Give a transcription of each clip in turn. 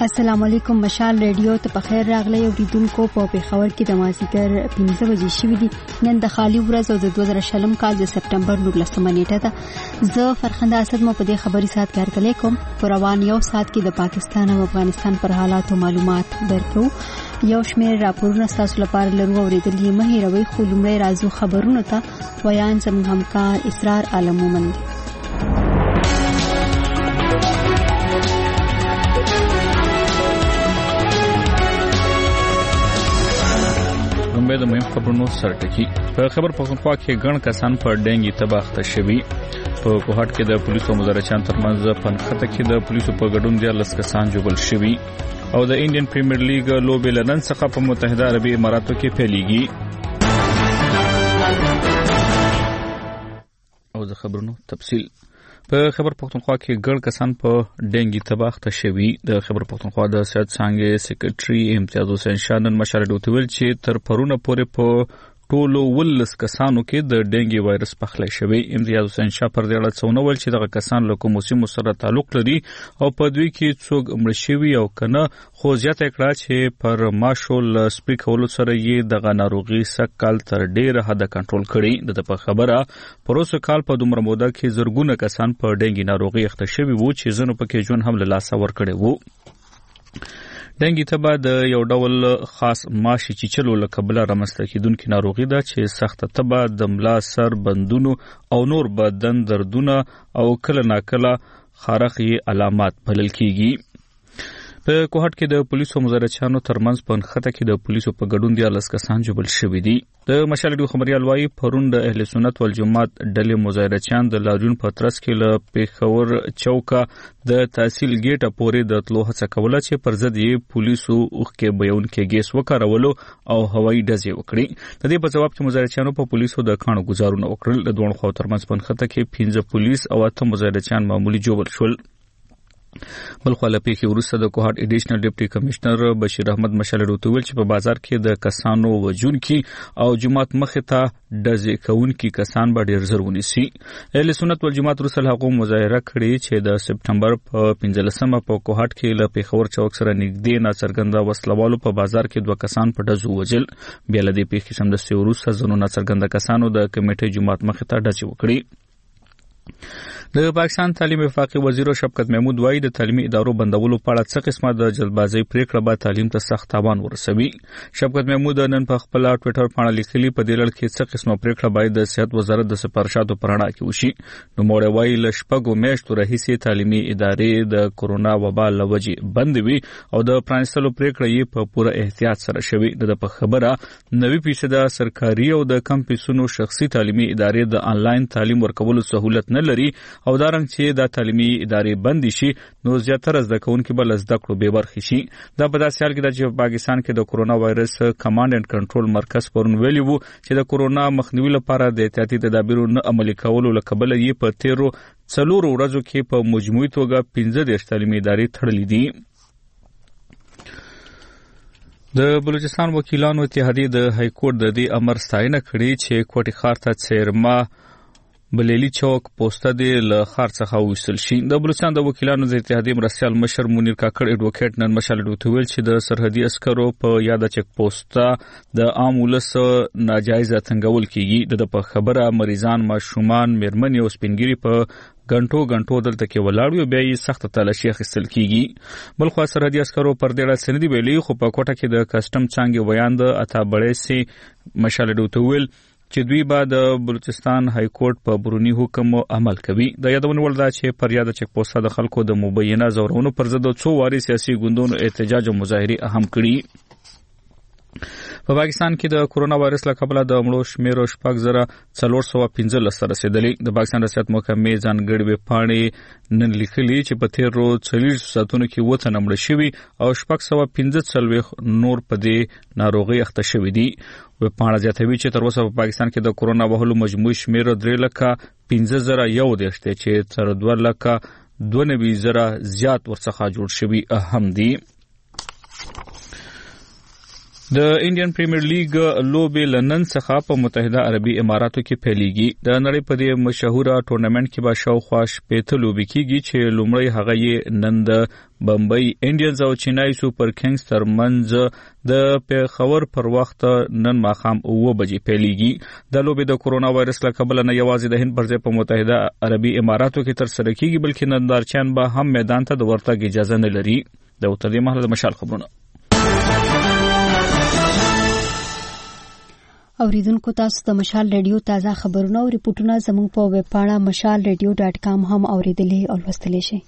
السلام علیکم مشال ریډیو ته په خیر راغلی اوریدونکو په پیښور کې د مازیګر 15 بجې شوې دي. نن د خالی ورځ او د 2020 کال د سپټمبر 19 نیټه ده. زه فرخنده اسد مو په دې خبري سات کار کړی کوم. په روان یو سات کې د پاکستان او افغانستان پر حالاتو معلومات درکو. یو شمېر راپورونه تاسو لپاره لرو اوریدلې مه هیروئ. خو لومړی راځو خبرونو ته. ویان زموږ همکار اسرار عالم مومند. د مهم خبرونو سرټکی په خبر پښتونخوا کې ګڼ کسان په ډینګي تباخته شوي. په کوهټ کې د پولیسو مزارچان ترمنځ پنخته کې د پولیسو په ګډون 10 کسان جوړل شوي او د انډین پریمیر لیګ لوبې لنن څخه په متحده عربي اماراتو کې پیلېږي. او د خبرونو تفصیل په خبر پښتونخوا کې ګڼ کسان په ډینګي تباخته شوي. د خبر پښتونخوا د صحت څانګې سیکریټري امتیاز حسین شاه نن مشاهده وکړه چې تر پرونه پورې په ټولو 19 کسانو کې د ډینګي وایرس پخلی شوی. امتیاز حسین شاه پر دې اړه څونه ویل چې دغه کسان له کومو سیمو سره تعلق لري او په دوی کې څوک مړ شوي او کنه. خو زیاته کړه چې پر ماشول سپیکولو سره یې دغه ناروغي سکهال تر ډیره حد کنټرول کړي. د خبره پروسه کال په دومره موده کې زرګونه کسان په ډینګي ناروغي اخته شوي وو چې ځنو پکې ژوند هم له لاسه ورکړي وو. ډینګي تبه د یو ډول خاص ماشي چیچلو له کبله رامنځته کیدونکې ناروغي ده چې سخته تبه د ملا سر بندونو او نور بدن دردونه او کله ناکله خارخي علامات بلل کیږي. په کوهټ کې د پولیسو مزارچانو ترمنځ په نخته کې د پولیسو په ګډون 10 کسان جوړل شوي دي. د مشال ډیو خبريال وايي پرون د اهل سنت والجماعت ډلې مزارچان د لاریون په ترڅ کې له پیښور چوکا د تحصیل ګیټه پورې د تلو هڅه کوله چې پر ضد یې پولیسو اوخکې بیون کې ګیس وکارولو او هوایي ډزې وکړي. د دې په جواب کې مزارچانو په پولیسو د کانو گزارونه وکړل. د دوه خو ترمنځ په نخته کې 15 پولیس او 8 مزارچان معمولی جوړ شول. بلخو لپاره کې ورسره د کوهټ اډیشنل ډیپټي کمشنر بشیر احمد مشال روتویل چې په بازار کې د کسانو وجونکي او جماعت مخه ته ډزې کوونکي کسان به ډیر زر ونیسي. اهل سنت والجماعت رسل حقوق مظاهره کړې چې د سپټمبر په 15مه په کوهټ کې له پیښور چوک سره نږدې ناڅرګنده وسلوالو په بازار کې 2 کسان په ډزو وجل. بیا له دې پیښې سمدستي ورسره زنو ناڅرګنده کسانو د کمیټې جماعت مخه ته ډزې وکړي. د پاکستان تعلیم وفاقي وزیر شفقت محمود وایي د تعلیمي ادارو بندولو په اړه څه قسمه د جلبازي پریکړه به تعلیم ته سخت تاوان ورسوي. شفقت محمود نن په خپل ټوئیټر باندې لیکلي په دې لړ کې څه قسمه پریکړه باید د صحت وزارت د سفارشاتو پرانا کې وشي. نو موږ وایي ل شپږو میاشتو راهیسې تعلیمي ادارې د کورونا وبا لوجې بند وي او د پرانستلو پریکړه یې په پوره احتیاط سره شوی. د په خبره 90% سرکاري او د کم پیسونو شخصي تعلیمي ادارې د انلاین تعلیم ورکولو سہولت نه لري او دا رنګ چې د تعلیمي ادارې بند شي نو زیاتره زده کوونکي بل زده کړو به برخې شي. دا په داسې حال کې چې پاکستان کې د کورونا وایرس کمانډ اینڈ کنټرول مرکز پرون ویلي وو چې د کورونا مخنیوي لپاره د احتیاطي تدابیرو نه عملي کولو لکبل یې په 13 ورځو کې په مجموعي توګه 15 تعلیمي ادارې تړلې دي. د بلوچستان وکیلانو اتحادیه د های کورټ د دې امر ستاینه کړې چې کوټي ښار ته څیرما بلیلی چوک پوسټه دی له خار څخه وصل شي. د بلوچستان د وکیلانو د اتحادیې مرستیال مشر منیر کاکړ اډوکیټ نن مشال ډوتویل چې د سرحدي عسکرو په یاده چک پوسټه د عام ولس ناجایز تنګول کیږي. د په خبره مریضان ماشومان میرمنې او سپینګری په غنټو دلته کې ولاړو بیا یې سخت تلاشي اخیستل کیږي. بلخو سرحدي عسکرو پر دې اړه سندې ویلي خو په کوټه کې د کسٹم څنګه ویاند اتا بړې سي مشال ډوتویل چې دوی به د بلوچستان های کورټ په برونی حکم عمل کوي. د یادونه ول دا چې پر یاد چک پوسټه د خلکو د مبینه زورونو پر ضد 2 واري سیاسي ګوندونو احتجاج او مظاهره اهم کړي. په پاکستان کې د کورونا وایرس له کبله د مړو شمیر 415 رسیدلی. د پاکستان ریاست محکمې ځانګړي وپاڼې نن لیکلي چې په 13 ساعتونو کې وته نمړ شوی او 615 نور په دې ناروغي اخته شوی دي. وپاڼه زیاتوي چې تر اوسه په پاکستان کې د کورونا وهلو مجموعي شمیر 3,15,000 دی چې تر 2,92,000 زیات ورڅخه جوړ شوی اهم دي. د انډین پریمیر لیګ لوبې لندن څخه په متحده عربي اماراتو کې پیلېږي. د نړۍ په دې مشهوره ټورنمنت کې به شاوخوا 8 لوبې کېږي چې لومړی هغه یې نن د بمبئی انډینز او چینای سوپر کنگز ترمنځ د پیښور پر وخت نن ماښام 9 بجې پیلېږي. د لوبې د کورونا وایرس له کبله نه یوازې د هند پر ځای په متحده عربي اماراتو کې ترسره کېږي بلکې نندارچیان به هم میدان ته د ورتګ اجازه نه لري. د تر دې مهاله د مشال خبرونه اوریدونکو تاسو د مشال رادیو تازه خبرونه او ریپورتونه زموږ په ویب پاڼه mashalradio.com هم اوریدلې او لوستلې شئ.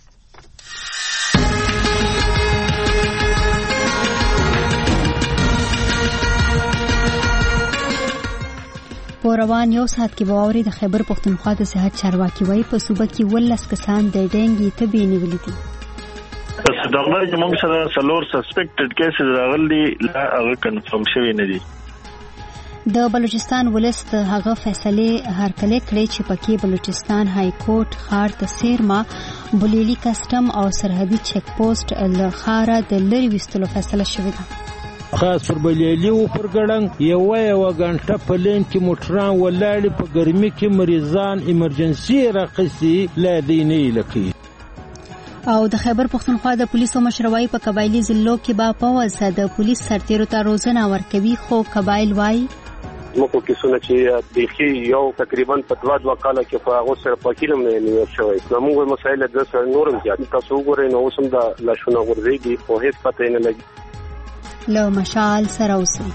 په روان یو ساعت کې به واوري د خیبر پښتونخوا د صحت چارواکي وایي په صوبه کې 19 کسان د ډینګي تبې نیولې دي. پس دغه چې موږ سره سلور سسپیکټډ کیسز راغلي لا هغه کنفرم شوی نه دي. د بلوچستان ولست هغه فیصله هرکله کړې چې پکې بلوچستان های کورټ خار ته سیرما بولیلی کسٹم او سرحدي چیک پوسټ لخاره د لری وستلو فیصله شوې ده. خاص پر بولیلی او پر ګړنګ یو غنټه په لین کې موټران ولاړ په ګرمي کې مریضان ایمرجنسي راقصي لا دیني لکې. او د خیبر پښتونخوا د پولیسو مشروي په قبایلی ضلعو کې با پوزه د پولیس سرتیرو ته روزنه ورکوي خو قبایل وای مکو کیسونه چې بيخي یو تقریبا په 2 کاله کې په هغه سره پاکیلم نه نیو شوی. موږ مسایل د سره نورم زیات تاسو وګورئ نو اوسم د لښونه ورځي په هیڅ پته نه لګي. لو مشال سره اوسئ.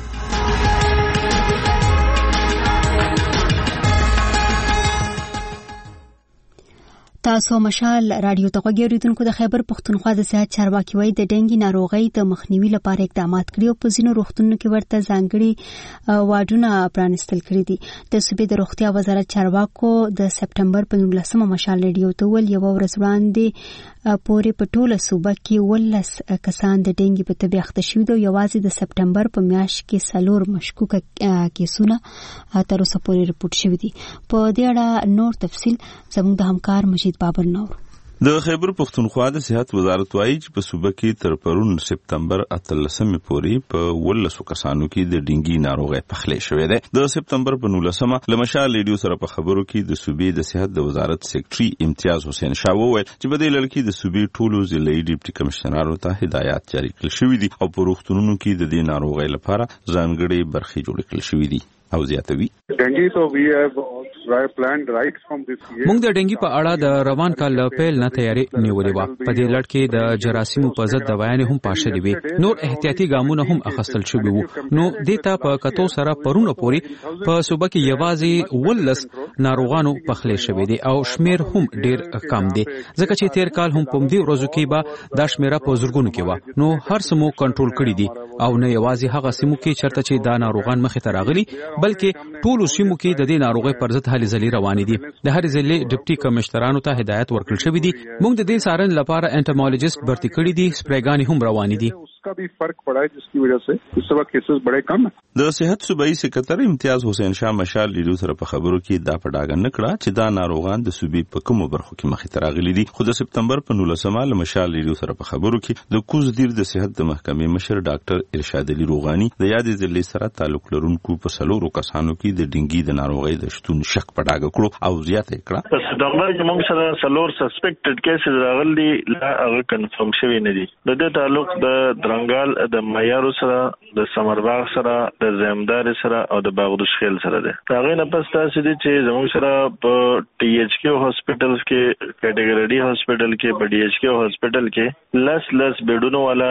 تاسو مشال رادیو ته غوږیدونکو د خیبر پښتونخوا د صحت چارواکي وایي د ډینګي ناروغۍ د مخنیوي لپاره اقدامات کړي او په ځینو روغتونونو کې ورته ځانګړي واډونه پرانستل کړي دي. د صوبې د روغتیا وزارت چارواکو د سپټمبر په 19 مشال رادیو ته ول یو ورځ وړاندې پورې په ټوله صوبه کې 19 کسان د ډینګي په تبه اخته شوي دي. یوازې د سپټمبر په میاشت کې 4 مشکوک کیسونه تر اوسه پورې رپورټ شوي دي. په دې اړه نور تفصیل زموږ د همکار مجید بابر نور. د خیبر پښتونخوا د صحت وزارت وایي چې په صوبه کې تر پرون سپتمبر 18 پورې په 19 کسانو کې د ډینګي ناروغي پخلی شوې ده. د سپتمبر په 19 لمشال ریډیو سره په خبرو کې د صوبې د صحت د وزارت سیکریټري امتیاز حسین شاه وویل چې په دې لړ کې د صوبې ټولو ضلعي ډیپټي کمشنرانو ته هدایات جاری کړل شوې دي او په روغتونونو کې د دې ناروغي لپاره ځانګړي برخې جوړ کړل شوې دي. او زیاتوي ډینګي تو وی هاف planned right from this year. موږ د ډینګي په اړه د روان کال پیل نه تیاری نیولې و. په دې لړ کې د جراثیمو په ضد دوايانې هم پاشلې وي. نور احتیاطي ګامونه هم اخیستل شوي وو. نو دیتا په کتو سره پرونه پوري په صوبه کې یوازې 19 ناروغانو پخلی شوي دي او شمیر هم ډیر کم دي ځکه چې تیر کال هم په دې ورځو کې به د شمیره په زورګونو کې و. نو هر سمو کنټرول کړی دي او نه یوازې هغه سیمو کې چرته چې دا ناروغان مخې ته راغلي بلکې ټول سیمو کې د دې ناروغي پر ضد هلې ځلې روانې دي. د هر ضلع ډیپټي کمشنرانو ته هدایت ورکړل شوی دي. موږ د دې سارن لپاره انټمالوجیست برتي کړی دي. سپریګانی هم روانې دي. उसका भी फर्क पड़ा है जिसकी वजह से इस वक्त केसेस बड़े कम हैं. د صحت صوبایي سکرټر امتیاز حسین شاه مشال ریډیو سره په خبرو کې دا پډاګن نکړه چې دا ناروغان د صوبې په کومو برخو کې مخې ته راغلي دي. خو د سپتمبر په 19 مشال ریډیو سره په خبرو کې د کوز دیر د صحت د محکمې مشر ډاکټر ارشاد علي روغاني د یادې ضلع سره تعلق لرونکو په 4 کسانو کې د ډینګي د ناروغۍ د شتون شک پډاګ کړو او زیاته کړه. پس دغه چې موږ سره سلور سسپیکټډ کیسز راغلي لا هغه کنفرم شوی نه دي. د دې تعلق د درنګال د معیارو سره د سمرباغ سره د زمدار سره او د باغدوش خیل سره ده. هغه نه پس تاسو دي چې زموږ سره په ټي ایچ کیو هاسپټلز کې کټګوري ډي هاسپټل کې په ډي ایچ کیو هاسپټل کې لس بیډونو والا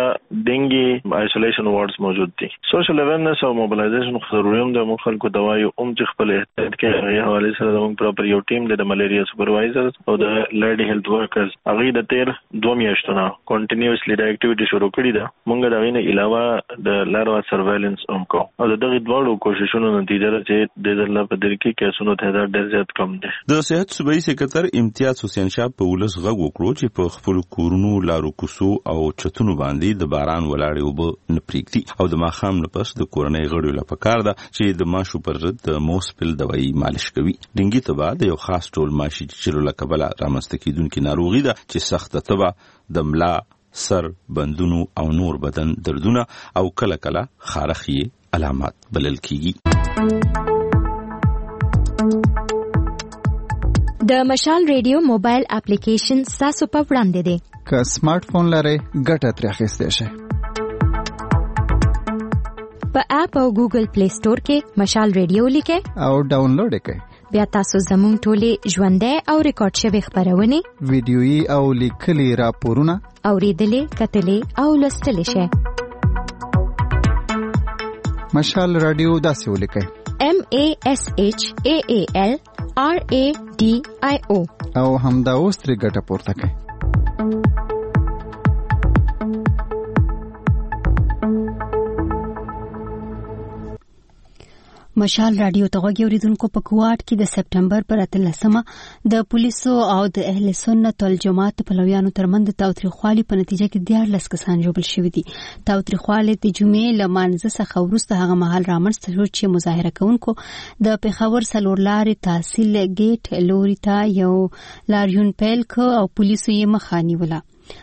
ډینګي آیسولیشن وارډز موجود دي. سوشل اویرنس او موبلایزیشن ضروري هم د مخالکو دوايي چې خپل احتیاط کې هغه حواله سره زموږ پراپر یو ټیم د ملیریا سپروایزر او د لیډي هیلث ورکرز هغه د تیر 2 میاشتونو کنټینیوسلی د اکټیویټي شروع کړې ده. موږ دا غوښنه علاوه د لاروا سرویلنس هم کو او دغه دوه کوششونو نتیجه را چې د دې په دل کې کیسونو تعداد ډېر زیات کم دي. د صحت صوبایي سکرټر امتیاز حسین شاه په ولس غږ وکړو چې په خپل کورونو لارو کوسو او چتونو باندې د باران ولاړې وب نه پریږدي او د ماخام نه پس د کورنۍ غړو لپاره کار ده چې د ماشو پر ضد د موسپل دوايي مالش کوي. ډینګي تبا د یو خاص ټول ماشي چې له کبله رامنځته کیدونکو ناروغي ده چې سخت تبا د ملا سر، بندونو او نور بدن دردونه او کله کله خارخي علامات بلل کیږي. د مشال ریډیو موبایل اپلیکیشن تاسو په وړاندې دی. که سمارټ فون لرئ ګټه ترې اخیستی شئ. په اپ او ګوګل پلی سٹور کې مشال ریډیو لیکئ او ډاونلوډ یې کړئ. بیا تاسو زموږ ټولې ژوندۍ او ریکارډ شوي خبرونه، ویډیويي او لیکلي راپورونه اوریدلې، کتلې او لوستلې شئ. مشال رادیو داسې ولیکئ: MASHAALRADIO او همدا اوس ترې ګټه پورته کړئ. مشال رادیو ته غوږی اوریدونکو په کوټ کې د سپټمبر پر 18مه د پولیسو او د اهل سنت والجماعت پلویانو ترمنځ تاوتریخوالي په نتیجه کې 14 کسان ژوبل شوي دي. تاوتریخوالي د جمعې له مانځه څخه وروسته هغه مهال رامنځته شو چې مظاهره کوونکو د پیښور څلور لارې تحصیل ګیټ لوري ته یو لاریون پیل کو او پولیسو یې مخه نیوله.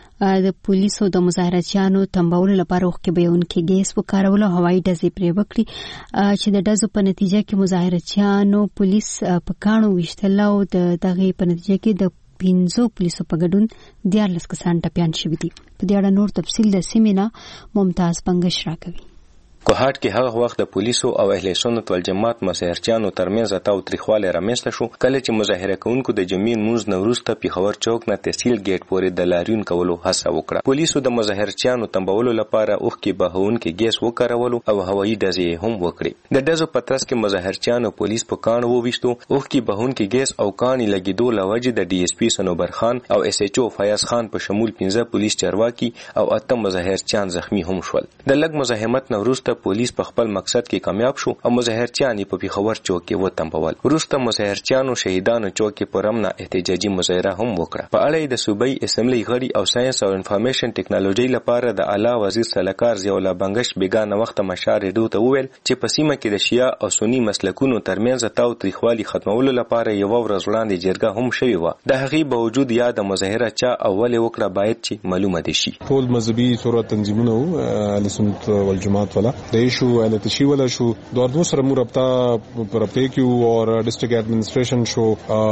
د پولیسو د مظاهراتیانو تنبولو لپاره وخت کې بیونکي ګیس وکارول او هوایي ډزې پرې وکړي چې د ډزو په نتیجه کې مظاهراتیانو پولیس په کاڼو ویشتل او دغه په نتیجه کې د 15 پولیسو په ګډون 14 کسان ټپیان شوي دي. په دې اړه نور تفصیل د سیمینا ممتاز پنګش راکوي. کوهاټ کې هغه وخت د پولیسو او اهل سنت والجماعت مظاهرچیانو ترمنځ تاوتریخوالی رامنځته شو کله چې مظاهره کوونکو د جمعې لمونځ نه وروسته پیښور چوک نه تحصیل ګیټ پورې د لاریون کولو هڅه وکړه. پولیسو د مظاهرچیانو تنبولو لپاره اوښکې بهونکي ګیس وکارولو او هوایي ډزې هم وکړې. د ډزو په ترڅ کې مظاهرچیانو پولیس په کاڼو وویشتو. اوښکې بهونکي ګیس او کاڼي لګېدو له وجې د ډي اس پي صنوبر خان او اس ایچ او فیاض خان په شمول 15 پولیس چارواکي او 8 مظاهرچیان زخمی هم شول. د لږ مزاحمت نه وروسته پولیس په خپل مقصد کې کامیاب شو او مظاهرچیان په پیښور چوک کې وتنبول. وروسته مظاهرچیانو شهیدانو چوک کې پرمنه احتجاجي مظاهره هم وکړه. په اړه د صوبایي اسمبلی غړي او ساينس او انفارمیشن ټیکنالوژي لپاره د اعلی وزیر سلاکار ضیاء الله بنگش بیگانه وخت مشال ریډیو ته وویل چې په سیمه کې د شیعه او سنی مسلکونو ترمنځ تاوتریخوالي ختمولو لپاره یو ورځ وړاندې جرګه هم شوې و. د هغې باوجود یا د مظاهره چا اول وکړه باید چې معلومه دي شي. ټول مذهبي صورت تنظیمونه اهل سنت والجماعت والا د ایشو تشی ولا شو دوه سره مو رابطه کیو او ډسټریکټ ایڈمنسټریشن شو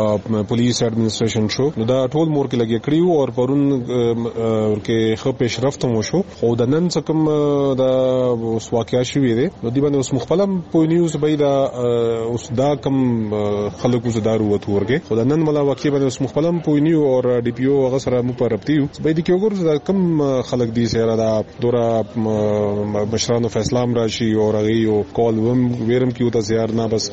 پولیس ایڈمنسټریشن شو نو دا ټول مور کې لګي کړیو او پرون کې خو پیشرفت مو شو خو د نن څکم دا اوس واقعیا شوې ده نو دی باندې اوس مخفلم په نیوز بيدا اوس دا کم خلکو زدارو وته ورګه خو د نن ملا واقعي باندې اوس مخفلم په نیو او ډي پی او هغه سره مو پرپتیو بيد کې وګور کم خلک دي سره دا دورا مشرانو فیصله راشي او رغي او کال ويرم کیو ته زیار نه بس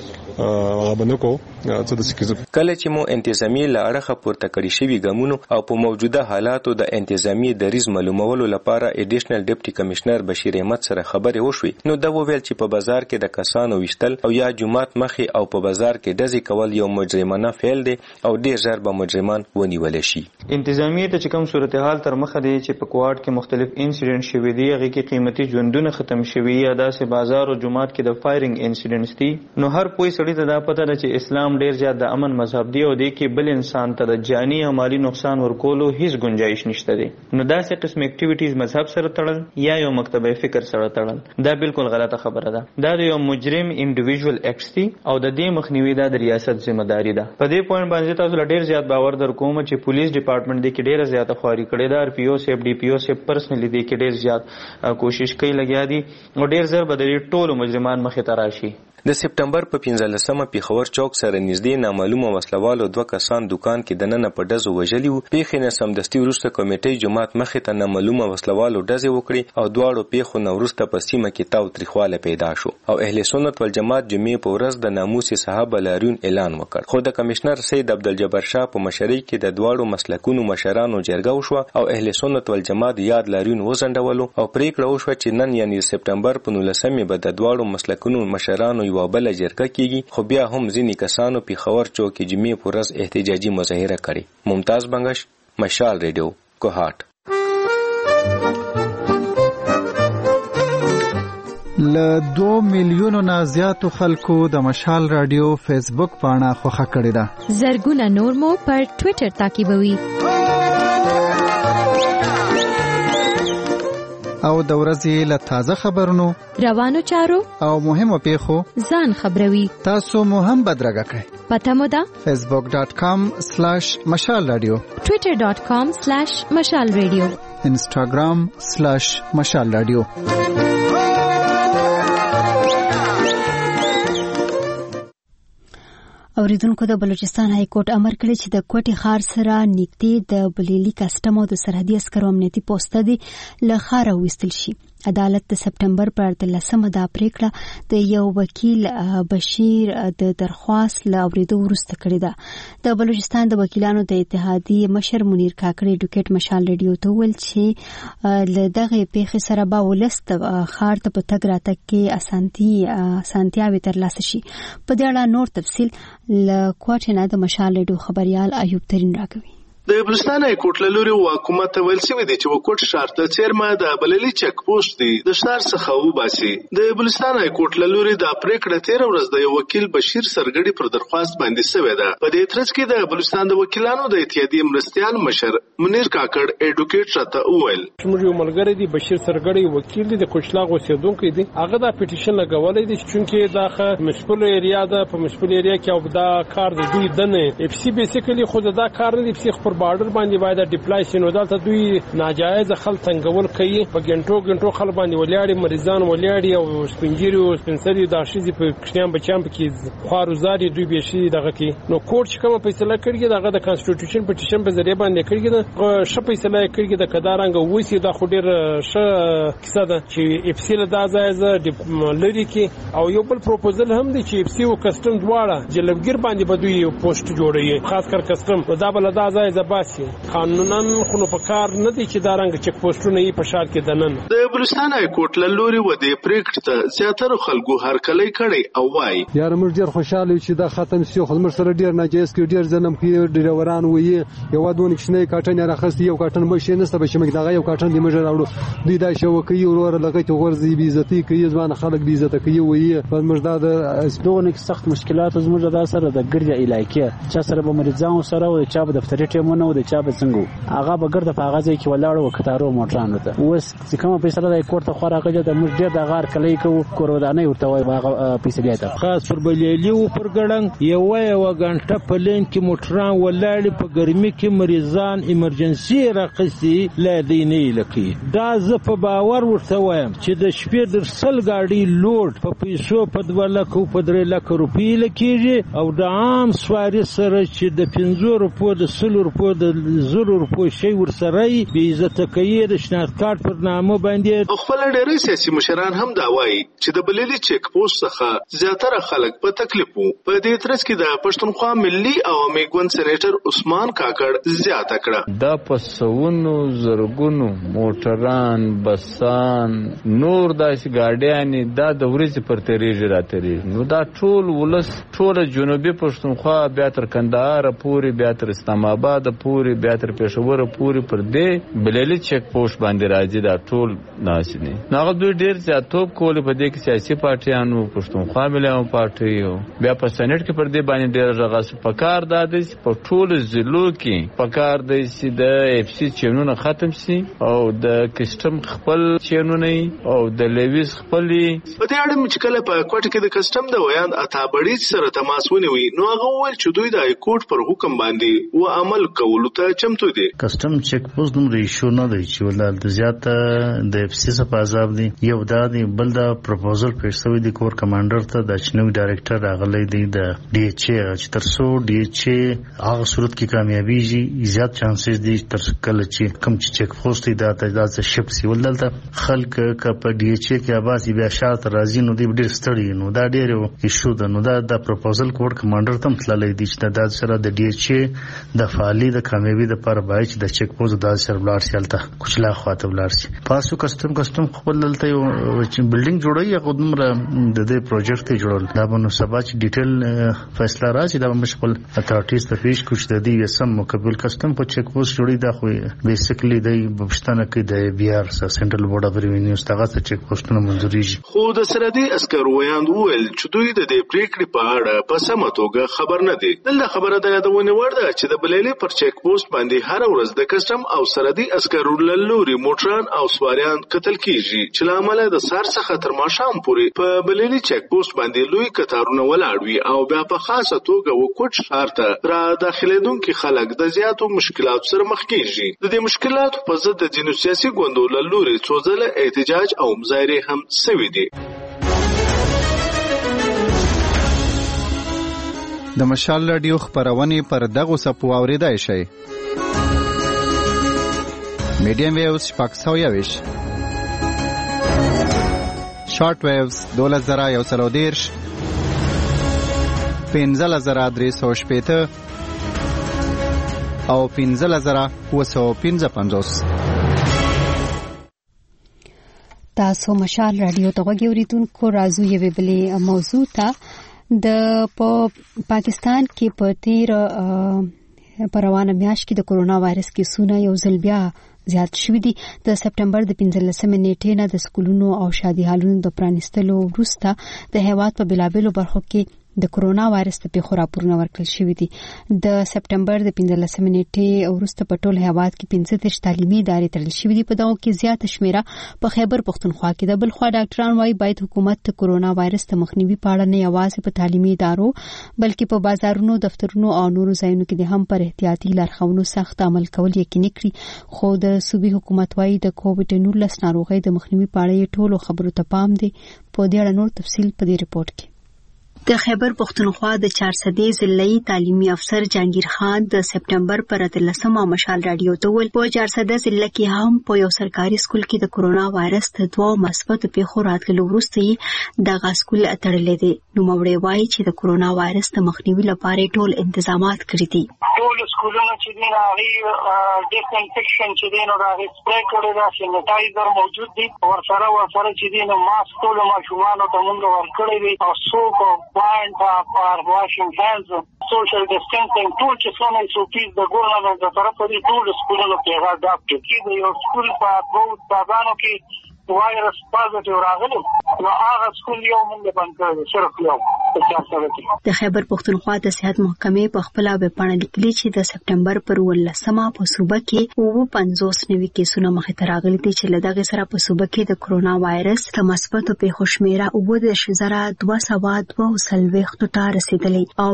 غبنکو څه د سکیزو کله چې مو انتظامی لارخه پورته کړی شوی ګامونو او په موجوده حالاتو د انتظامی دریز معلومولو لپاره ایډیشنل ډیپټي کمشنر بشیر احمد سره خبرې وشوي نو دا وویل چې په بازار کې د کسانو وشتل او یا جمعات مخې او په بازار کې ډزې کول یو مجرمانه فعل دی او ډیر ژر به مجرمان ونیول شي. انتظامی ته چې کوم صورتحال تر مخه دی چې په کوارټ کې مختلف انسیډنټ شوي دي هغه کې قیمتي ژوندونه ختم شوي یا داسې بازار او جمعات کې د فایرینګ انسیډنټس دي نو هر کوئی سړی ته دا پته ده چې اسلام ډیر زیات د امن مذهب دی او دی کې بل انسان ته د جانی او مالی نقصان ورکولو هیڅ گنجائش نشته دی نو داسې قسم اکټیویټیز مذهب سره تړل یا یو مکتبه فکر سره تړل دا بالکل غلطه خبره ده. دا یو مجرم انډیویډوال ایکټس دی او د دې مخنیوي د ریاست ذمہ داری ده. په دې پوینټ باندې تاسو ډیر زیات باور در کوم چې پولیس ډپارټمنټ دی کې ډیر زیات خواري کړې ده پی او سی ډي پی او سی پرسنلی دی کې ډیر زیات کوشش کوي لګیا دي او ډیر زر بدلی ټول مجرمان مخې ته راشي. د سپټمبر په 15مه پیښور چوک سره نږدې نامعلومه وسلوالو 2 کسان دکان کې دننه په ډزو وژلي وو. پیښې نه سمدستي وروسته کمیټې جماعت مخې ته نامعلومه وسلوالو ډزې وکړي او دواړو پیښو نه وروسته په سیمه کې تاوتریخوالی پیدا شو او اهل سنت والجماعت جمعې په ورځ د ناموس صحابه لاریون اعلان وکړ. خو د کمشنر سید عبدالجبار شاه په مشرۍ کې د دواړو مسلکونو مشرانو جرګه وشوه او اهل سنت والجماعت یاد لاریون وځنډولو او پریکړه وشوه چې نن یعنی سپټمبر په 19مه به د دواړو مسلکونو مشرانو یو بل جرګه کیږي خو بیا هم ځینې کسانو پیښور چوک کې جمعې په ورځ احتجاجي مظاهره کړې. ممتاز بنگش، مشال ریډیو، کوهاټ. له 2 میلیونو نه زیاتو خلکو د مشال رادیو فیسبوک پاڼه خوښه کړې ده. زرګونه نور مو پر ټوئیټر تعقیبوي. او د ورځې له تازه خبرونو، روانو چارو او مهمو پیښو ځان خبروي. تاسو مو هم بدرګه کړئ. پته مو ده facebook.com/مشال رادیو، twitter.com/مشال رادیو، instagram/مشال رادیو. اوریدونکو، د بلوچستان های کورټ امر کړی چې د کوټي ښار سره نږدې د بلیلی کسټم او د سرحدي عسکرو امنیتي پوسټ دی له ښاره وستل شي. عدالت د سپټمبر پر 13 دا پریکړه د یو وکیل بشیر د درخواست له اوریدو وروسته کړې ده. د بلوچستان د وکیلانو د اتحادیې مشر منیر کاکړ ایډوکیټ مشال رادیو ته ویل چې له دغه پیښې سره به ولست ښار ته په تګ راتګ کې اسانتیاوې ترلاسه شي. په دې اړه نور تفصیل له کوټې نه د مشال رادیو خبريال ایوب ترین راکوي. د بلوچستان های کورټ له لوري حکومت ته ویل شوی دی چې وکوټ ښار ته څیرمه د بللي چک پوسټ دی د ښار څخه وباسي. د بلوچستان های کورټ له لوري دا پریکړه 13 ورځ د یو وکیل بشیر سرګړي پر درخواست باندې شوې ده. په دې ترڅ کې د بلوچستان د وکیلانو د اتحادیې مرستيال مشر منیر کاکړ ایډوکیټ راته وویل موږ یو ملګری دی بشیر سرګړي وکیل دی د کوچلاغ اوسیدونکو دی. هغه دا پټیشن لګولې دي چې داخه مشپل ایریا ده په مشپل ایریا کې او دا کار د دوی دنه اف سی بیسیکلی خود دا کار نه دی پر بارډر باندې باید ډیپلای شي. نو دلته دوی ناجایز خلک تنګول کوي په ګنټو خلک باندې ولیاړي مریضان ولیاړي او سپینجيري او سپنسري د شيزي په کښتیان بچام کې خوارزاري دوی به شي دغه کې. نو کورټ چې کوم فیصله کړی دغه د کانسټیټیوشن پټیشن په ذریعہ باندې کړی دا ش فیصله کړی د کدارنګ وسی د خډیر ش کیسه ده چې اف سی له دازایز لري کې او یو بل پروپوزل هم دی چې اف سی او کسٹم دواړه جلبګر باندې به دوی پوسټ جوړي خاص کر کسٹم دا بل دازایز باسي قانونن خو په کار نه دي چې دارنګ چک پوسټونه یې په شار کې دنن. د بلوچستان های کورټ له لوري و دې پریکړه ته زیاتره خلکو هرکلی کړي او وایي یار موږ ډیر خوشاله چې دا ختم شي. خو موږ سره ډیر ناجایز کې ډیر ځنم کې ډیروران وي یو دونه کښنه کاټن راخستي یو کاټن به شي نسته به چې موږ دغه یو کاټن دی موږ راوړو دوی دا شو کوي ورور لګي ته ورزي بي عزتي کوي ځوان خلک بي عزت کوي وي. په موږ دا د اسلوونه سخت مشکلات زموږ دا سره د ګرځي علاقې چې سره به مریضان سره او چا به دفتري ټیمونه او د چا به څنګه هغه به ګرځي په هغه ځای کې ولاړو کتارو موټرانو ته اوس چې کومه فیصله د کورټ ته خوراغه د موږ ډیر د غار کلی کو کورودانه ورته وای هغه فیصله ده. خاص پر بلیلی او پر ګړنګ یو غنټه په لین کې موټران ولاړ په ګرمي کې مریضان ایمرجنسي راقصي لادینې لکې. دا زه په باور ورته وایم چې د شپې درسل گاډي لوډ په پیسو په 2 لک او په 3 لک روپۍ لکېږي او د عام سواري سره چې د 500 روپو د 100 روپو د 0 روپو شی ورسره بي عزت کوي د شناخت کارت پر نامه باندې. خپل ډېری سیاسي مشران هم دا وایي چې د بللي چک پوسټ څخه زیاتره خلک په تکلیف وو. په دې ترڅ کې د پښتونخوا ملي عوامي ګوند سېنیټر عثمان کاکړ زیاته کړه دا پسونو زرګونو موټران بسان نور داسې ګاډیانې دا د ورځې پر تیریږي راتېږي. نو دا ټول ولس ټول جنوبي پښتونخوا بیا تر کندهار پورې بیا تر اسلام آباد پورې بیا تر پېښور پورې پر دې بللي چک پوسټ باندې راځي. دا ټول ناشې نه هغه دوی ډېر زیاتوب کولې په دې کې سیاسي پارټیانو پښتونخوا ملي پارټي بیا په سېنات کې پر دې باندې ډېر ژغاس پکار دادې په ټول ضلعو کې پکار دې چې د اف سی چینونه ختم شي او د کسٹم خپل چینونه او د لیویس خپلې. په دې اړه چې کله په کوټ کې د کسٹم د ویان اتابړي سره تماس ونیوي نو هغه وویل چې دوی د کوټ پر حکم باندې و عمل کولو ته چمتو دي. کسٹم چک پوسټ دومره ایشو نه دی چې ولل د زیاته د اف سی څخه عذاب دي. یو دا دی بل دا پروپوزل پیش شوی دی کور کمانډر ته د چنوي ډایریکټر راغلی دی د ډي ایچ ای چې ترسو ډي ایچ ای هغه صورت کې کامیابیږي زیات چانسز دي تر کله چې کم چک پوسټ دی دا د شپ سی ولل ته خلک ک په ډي ایچ ای کې اباسي بیا شاته راځي نو دی ډیر ستړي نو دا ډیر ایشو ده. نو دا د پروپوزل کور کمانډر تم تللی دی چې د سره د ډي ایچ ای د فعالی د کامیابی د پر بای چې د چک پوسټ د سر بلار سیالته کوچلا خواته بلار سي پاسو کسٹم خپل دلته یو بلډینګ جوړي غوډمره د دې پروجیکټ ته جوړل دا بنو سبا چې ډیټیل فیصله راځي دا مشغل اتارټیز ته پیش کوش د دې سم مقبول کسٹم په چک پوسټ جوړي دا خو بیسیکلی د بشتنه کې د بي ار سنټرل بورډ اف ریوینیو ستغه ته چک پوسټونه منځوري خو د سرحدي عسکرو ویاند ویل چې دوی د دې پریکړې په اړه په سمه توګه خبر نه دي. دلته خبره ده یادونه ورده چې د بللي پر چیک پوسټ باندې هر ورځ د کسټم او سرحدي عسکرو لوري موټران او سواریان قتل کیږي چې له امله د سهار څخه تر ماښام پورې په بللي چیک پوسټ باندې لوی کتارونه ولاړ وي او بیا په خاصه توګه وکوټ ښار ته را داخليدونکي خلک د زیاتو مشکلاتو سره مخ کیږي. د دې مشکلاتو په ضد د ځینو سیاسي ګوندو له لوري څو ځله احتجاج او مظاهرې هم شوي دي. د مشال رادیو خبرونه پر دغه سپو اوریدای شي. میډیم ویوز شپږ 120 شارټ ویوز 2130 15350 او 15750. تاسو مشال رادیو ته وګورئ رازو یوه بلې موضوع ته د پاکستان کې په تیر پروانه میاشت کې د کرونا وایرس کیسونه یو ځل بیا زیات شوي دي. د سپټمبر د 15 نیټې نه د سکولونو او شادي هالونو د پرانیستلو وروسته د هیواد په بلابلو برخو کې د کرونا وایرس په پیښو راپورونه ورکړل شوي دي. د سپټمبر د 15 نیټې وروسته په ټول هیواد کې 35 تعلیمي ادارې تړل شوي دي. په دغه کې زیاته شمیره په خیبر پښتونخوا کې ده. بل خوا ډاکټران وايي باید حکومت د کرونا وایرس ته مخنیوي په اړه نه یوازې په تعلیمي ادارو بلکې په بازارونو، دفترونو او نورو ځایونو کې هم پر احتیاطي لارښوونو سخت عمل کول یقیني کړي. خو د صوبې حکومت وايي د کووډ-19 ناروغۍ د مخنیوي په اړه ټولو خبرو ته پام دی. په دې اړه نور تفصیل په دې ریپورت کې. د خیبر پښتونخوا د 400 ضلعي تعلیمي افسر جهانگیر خان د سپټمبر پر 13 مشال رادیو ته ویل په 400 ضلع کې هم په یو سرکاري سکول کې د کرونا وایرس د 2 مثبت پیښو راتلو وروسته دغه سکول تړلې دي. نو موري وایي چې د کرونا وایرس د مخنیوي لپاره ټول انتظامات کړی دي. ټول سکولونه چې دي هغه ډیس انفیکشن چې دي نو هغه سپری کړی دا سینیټایزر موجود دي. ورسره چې دي نو ماسک ټول ماشومان ته موږ ورکړی دي او څوک point for washing hands, social distancing, ټول چې څونه سوپیز د ګورنمنت د طرفه دي ټول سکولونو کې راځي چې یو سکول په دوه سبانو کې وایرس پازټیو راغلی نو هغه سکول یو موږ بند کړی صرف یو. د خیبر پښتونخوا د صحت محکمې په خپل ویب پاڼه لیکلي چې د سپټمبر پر 18 په صوبه کې 50 نوي کیسونه مخې ته راغلي دي چې له دغه سره په صوبه کې د کرونا وایرس د مثبت پیښو شمیره 92,242 ته رسیدلې او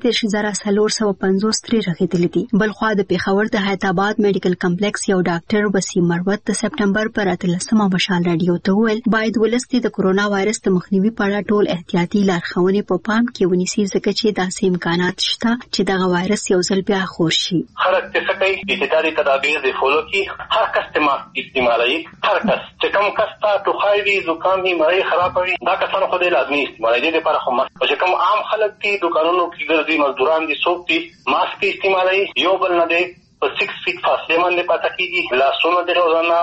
15,450 رسیدلې دي. بل خوا د پیښور د حیات آباد میډیکل کمپلیکس یو ډاکټر وسیم مروت د سپټمبر پر 13 مشال رادیو ته ویل باید ولستي د کرونا وایرس د مخنیوي په اړه ټول احتیاطي لارښوونې په پام کې ونیسي ځکه چې داسې امکانات شته چې دغه وایرس یو ځل بیا خور شي. خلک د سټي احتیاطي تدابیر د فولو کې هر کس استعمالوي. هر کس چې کوم کس ته ټوخی وي، زکام وي، مړی خراب وي دا کسانو خو دې لازمي استعمالوي. دې لپاره خو ماسک چې کوم عام خلک دي دکانونو کې ګرځي، مزدوران دي، څوک دي ماسک استعمالوي. یو بل نه دی په 6 فیټ فاصله باندې پاتې کیږي. لاسونه د روزانه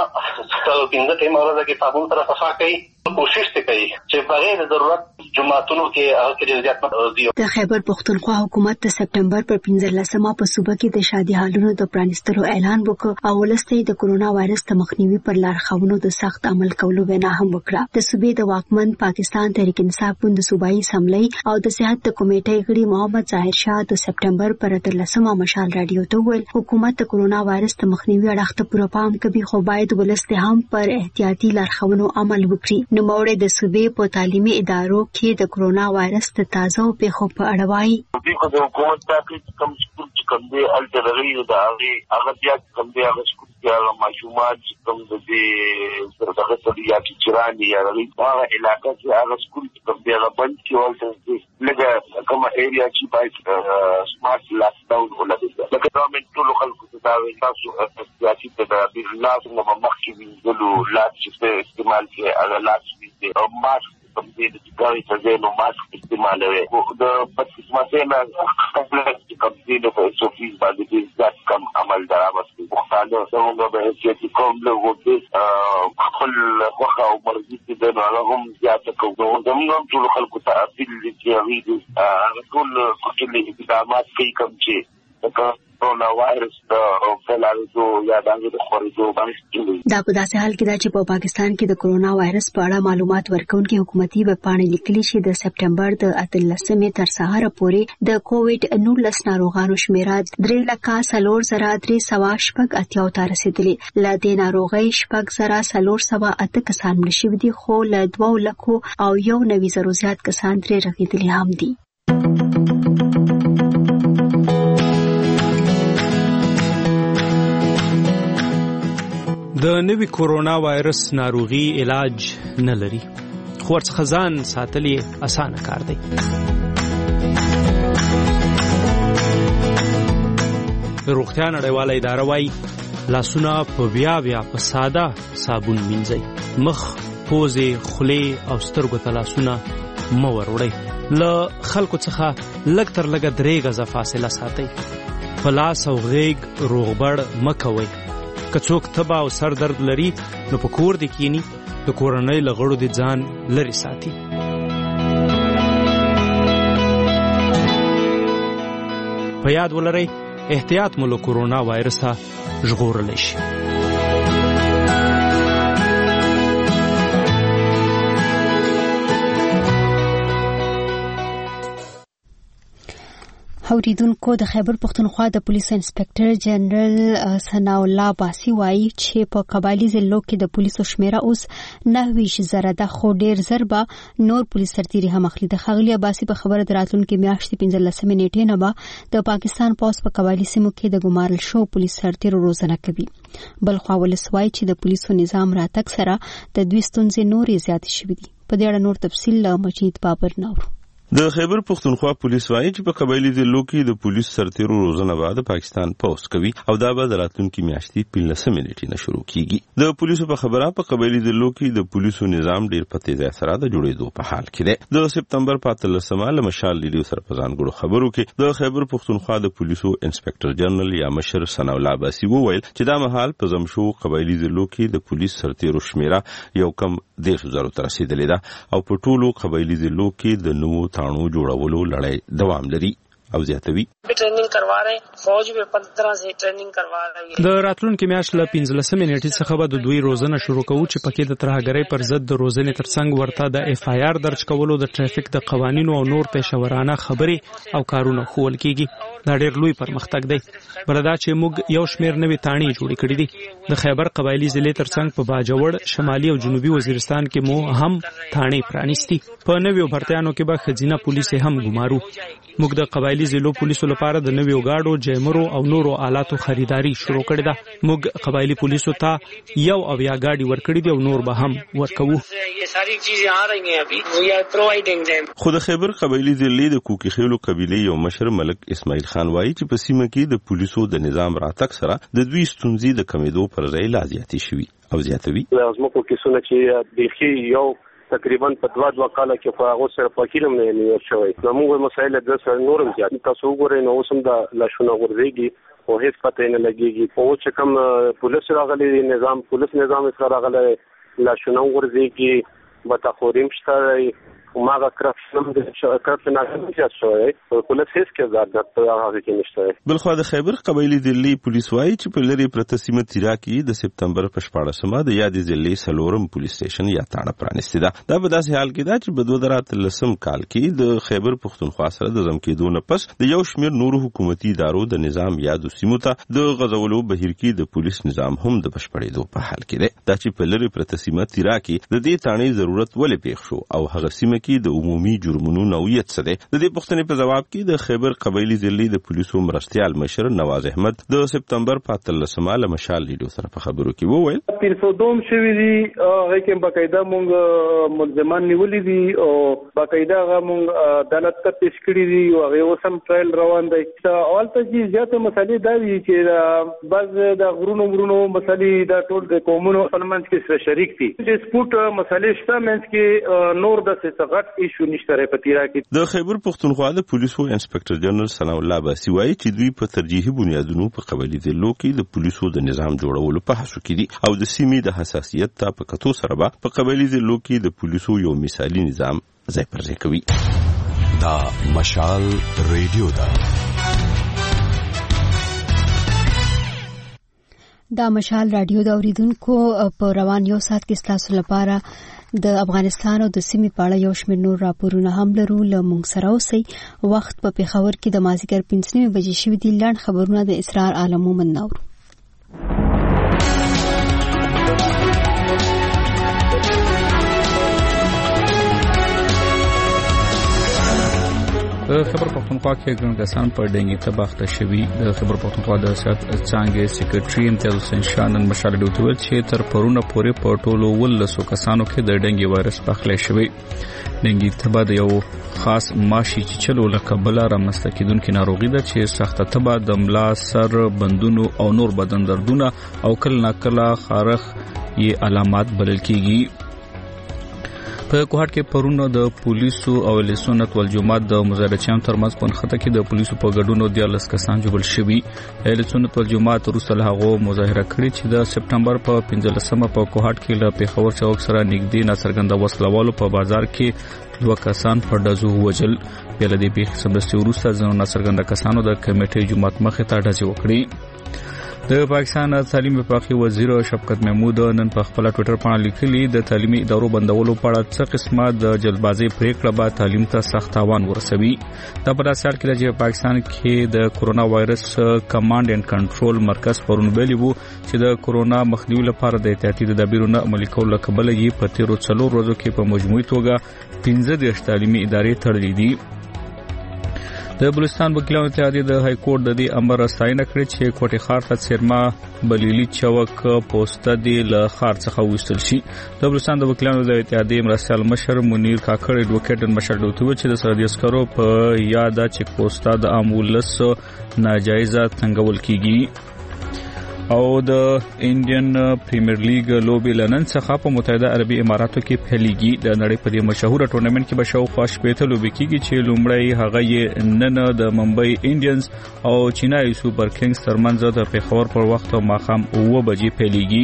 15 ټیمه کې صابون سره صفا کوي. کوشش کوي چې بغیر ضرورت جمعهتونو کې هغه کې زیات متوجي. د خیبر پښتونخوا حکومت د سپټمبر پر 15 په صوبه کې د شادي هالونو د پرانیستلو اعلان وکړ او ولسته د کرونا وایرس د مخنیوي پر لارښوونو د سخت عمل کولو وینا هم وکړه. د صوبې د واکمن پاکستان تحریک انصاف ګوند صوبایي اسمبلی او د صحت کمیټې غړي محمد ظاهر شاه د سپټمبر پر 13 مشال رادیو ته ویل حکومت د کرونا وایرس د مخنیوي اړه ته پوره پام کوي خو باید ولسته هم پر احتیاطي لارښوونو عمل وکړي. نو موړې د صوبې په تعلیمي ادارو کې د کرونا وایرس د تازه پیښو په اړه وایي. د حکومت تاکید کوم سکول چې کوم دی الټرغي د هغه بیا کوم دی هغه سکول چې ماشومان چې کوم دی دغه سړي یا چې چرانی یا هغه علاقې چې هغه سکول چې کوم دی هغه بند کې ولته لږه کومه ایریا چې باید سمارټ لاک ډاون ولګي. لکه ګورنمنت ټول خلکو ته دا وایي تاسو احتیاطي تدابیر لازم مخکې وینځلو لاس چې استعمال کې هغه لاس او ماسک کوم دې د ګاوي ته نو ماسک استعمالوي. د پاتې نه کمپلیکس کوم دې د سوفیز باندې ځات کم عمل درامستي مختلف څنګه به چې کوم له وګړي خپل خوخه او مرضی دې نه هم زیاته کوو. زموږ ټول خلکو ته اپیل چې هغه ټول اقدامات کوي کوم چې کرونا وایرس د فیلالو یا د خورېدو باندې دا په داسې حال کې ده چې په پاکستان کې د کرونا وایرس په اړه معلومات ورکونکي حکومتي ویبپاڼې لیکلي چې د سپټمبر د 18 تر سهار پورې د کووډ-19 ناروغانو شمیره 3,04,388 ته رسیدلې. له دې ناروغۍ 4,408 کسان مړه شوي دي، خو له 2,01,000 زیات کسان ترې رغېدلي هم دي. د نوي کورونا وایرس ناروغي علاج نه لري، خو ورڅخه ځان ساتل یې اسانه کار دی. د روغتیا نړیواله اداره وايي لاسونه په بیا په ساده صابون مینځئ، مخ، پوزې، خولې او سترګو ته لاسونه مه وروړئ. له خلکو څخه لږ تر لږه 3 غزه فاصله ساتئ. په لاس او غېږ روغبړ مه کوئ. که څوک تبه او سر درد لري نو په کور دې کینی، د کورنۍ له غړو دې ځان لرې ساتي. په یاد ولرئ احتیاط مو له کورونا وایرسه ژغورلی شي. اوریدونکو، د خیبر پختونخوا د پولیسو انسپکټر جنرال ثناء الله باسي وایي چې په قبایلی ضلعو کې د پولیسو شمیره اوس 9,000 ده، خو ډیر زر به نور پولیس سرتیري هم اخلي. د ښاغلي عباسي په خبره د راتلونکي میاشتې 15 نیټې نه به د پاکستان پولیس په قبایلی سیمو کې د ګمارل شو پولیس سرتیرو روزنه کوي. بلخوا ولس وایي چې د پولیسو نظام راتګ سره د دوی ستونزې نورې زیاتې شوې دي. په دې اړه نور تفصیل له مجید بابر نورو. د خیبر پختونخوا پولیس وايي چې په قبایلی ضلعو کې د پولیس سرتیرو روزنه به د پاکستان پولیس کوي او دا به د راتلونکي میاشتې 15 نیټې نه شروع کیږي. د پولیسو په خبره په قبایلی ضلعو کې د پولیسو نظام ډیر په تیزی سره د جوړېدو په حال کې دی. د سپتمبر 18 له مشال لیډیو سره په ځانګړو خبرو کې د خیبر پختونخوا د پولیسو انسپکټر جنرال یا مشر ثناء الله باسي وویل چې دا مهال په زمشو قبایلی ضلعو کې د پولیس سرتیرو شمیره یو کم 10,000 ته رسیدلې ده او په ټولو قبایلی ضلعو کې د نوو تاڼو جوړولو لړۍ دوام لري او زیاتوي. ټریننګ کروا رہے فوج به 15 سے ټریننګ کروا رہی. د راتلونکي میاشت له 15 نیټې څخه به د دوی روزنه شروع کوو چې پکې د ترهګرۍ پر ضد د روزنې ترڅنګ ورته د FIR درج کولو، د ټریفیک د قوانینو او نور پېښورانه خبرې او کارونه ښوول کیږي. دا ډېر لوی پرمختګ دی. بلدا چې موږ یو شمیر نوې تاڼې جوړې کړې دي. د خیبر قبایلی ضلع ترڅنګ په باجوړ، شمالي او جنوبي وزیرستان کې مو هم تاڼې پرانیستي. په نویو بھرتیانو کې به ښځینه پولیس هم ګمارو. موږ د قبایلی ضلعو پولیسو لپاره د نویو گاډو، جیمرو او نورو آلاتو خریداري شروع کړې ده. موږ قبایلی پولیسو ته 1 گاډي ورکړې دي او نور به هم ورکوو. خو د خیبر قبایلی ضلع د کوکی خیلو قبیله یو مشر ملک اسماعیل خان وایي چې په سیمه کې د پولیسو د نظام راتګ سره د دوی ستونزې د کمیدو پر ځای لا زیاتې شوي او زیاتوي. زموږ کیسونه چې بيخي یو تقریبا په 2 کال کې په هغه سره پاکیلم نه نیول شوی. نو مسایل د سر نورم زیات تاسو وګورئ نو اوسم د لاشونه ورځيږي او هیڅ پته نه لګيږي. او چې کوم پولیس راغلي نظام سره راغلي لاشونه ورځيږي بتاخوریم شته ماغه کرپشن نه شوی. پولیس هیڅ کې زیات هغه کې نشته. بلخوا د خیبر قبایلی ضلع پولیس وايي چې په لری پرته سیمه تیرا کې د سپتمبر په 14مه د یادې ضلع سلورم پولیس سټیشن یا تاڼه پرانیستې ده. دا په داسې حال کې ده چې په 2013 کال کې د خیبر پختونخوا سره د ضم کېدو نه پس د یو شمیر نورو حکومتي ادارو د نظام یادو سیمو ته د غزولو بهیر کې د پولیس نظام هم د بشپړېدو په حال کې ده. دا چې په لری پرته سیمه تیرا کې د دې تاڼې ضرورت ولې پیښ شو او هغه سیمه کې د عمومي جرمونو نوعیت څه دی. د دې پوښتنې په جواب کې د خیبر قبایلی ضلع د پولیسو مرستیال مشر نواز احمد د سپتمبر 15 له مشال لیډیو سره په خبرو کې وویل 302 شوی دی هغه کې باقاعده مونږ ملزمان نیولې دي او باقاعده هغه مونږ عدالت ته پیش کړی دي او هغه اوسم ټرایل روان دی. اولته چې زیاته مسالې دا دي چې بعض د غرونو مسالې د ټول د قومونو فلمنس کې شریک دي. د سپورت مسالې شته منځ کې نور د څه د خیبر پختونخوا د پولیسو انسپکټر جنرال ثناء الله باسي وایي چې دوی په ترجیحي بنیادونو په قبایلی ضلعو کې د پولیسو د نظام جوړولو په هڅو کې دي او د سیمې د حساسیت ته په کتو سره به په قبایلی ضلعو کې د پولیسو یو مثالي نظام ځای پر ځای کوي. دا مشال ریډیو ده دا مشال رادیو د اوریدونکو په روان یو ساعت کې ستاسو لپاره د افغانستان او د سیمې په اړه یو شمېر نور راپورونه هم لرو. له موږ سره اوسئ. وخت په پېښور کې د مازدیګر 5 بجې شوي دي. لنډ خبرونه د اسرار عالم مومن ناورو. خبر پښتونخوا کې ګڼ کسان په ډنګي تباخته شوي. د خبر پښتونخوا د صحت څانګې سیکریټري امتیاز حسین شانن مشال ډوټول چې تر پرونه پورې په ټولو 12 کسانو کې د ډنګي وایرس پخلی شوی. ډنګي تبا د یو خاص ماشي چې چلو لکبل رامنځته کیدونکې ناروغي ده چې سخته تبا د ملا سر بندونو او نور بدن دردونه او کله ناکله خارخ یې علامات بلل کیږي. په کوهاټ کې پرونه د پولیسو او اهل سنت والجماعت د مظاهرچیانو ترمنځ په خطه کې د پولیسو په ګډون 14 کسان جوړ شوي. اهل سنت والجماعت وروسته هغه مظاهره کړې چې د سپټمبر په 15مه په کوهاټ کې له پیښور چوک سره نږدې ناڅرګنده وسلوالو په بازار کې 2 کسان په ډزو وژل. بیا له دې پیښې سمدستي وروسته ځینو ناڅرګنده کسانو د کمیټې جماعت مخې ته ډزې وکړې. د پاکستان تعلیم وفاقي وزیر شفقت محمود نن په خپل ټوئیټر باندې لیکلي د تعلیمي ادارو بندولو په اړه څه قسمه د جلبازي پریکړه به تعلیم ته سخت تاوان ورسوي. دا په داسې حال کې چې پاکستان کې د کورونا وایرس کمانډ اینڈ کنټرول مرکز پرون ویلي وو چې د کورونا مخنیوي لپاره د احتیاطي تدابیرونو عملي کولو لپاره یې په تیرو 4 ورځو کې په مجموعي توګه 15 تعلیمي ادارې تړلې دي. د بلوچستان وکیلانو اتحادیه د های کورټ د دې امر ستاینه کړې چې کوټي خار ته سرما بلیلی چوک پوسټه دی له خار څخه وستل شي. د بلوچستان د وکیلانو د اتحادیه مرستيال مشر منیر کاکړ ایډوکیټ مشر دوتو چې د سرحدي عسکرو په یاد چک پوسټه د امولس ناجایزه څنګهول کیږي. او د انډین پریمیر لیګ لوبي لنن څخه په متحده عربي اماراتو کې پهليږي. د نړۍ په دې مشهور ټورنمنت کې به شاوخوا 15 لوبي کیږي چې لومړی هغه یې نن د ممبئی انډینز او چینای سوپر کینګز ترمنځ د پیښور پر وخت ماښام 9 بجې پهليږي.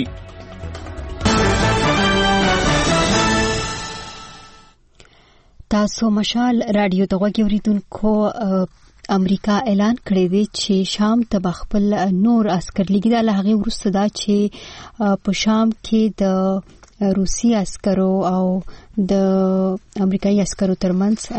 تاسو مشال رادیو ته غوږی اوریدونکو. امریکا اعلان کړی دی چې شام ته خپل نور عسكر لګي. دا له هغه وروسته دا چې په شام کې د روسي عسکرو او د امریکایي عسکرو ترمنځ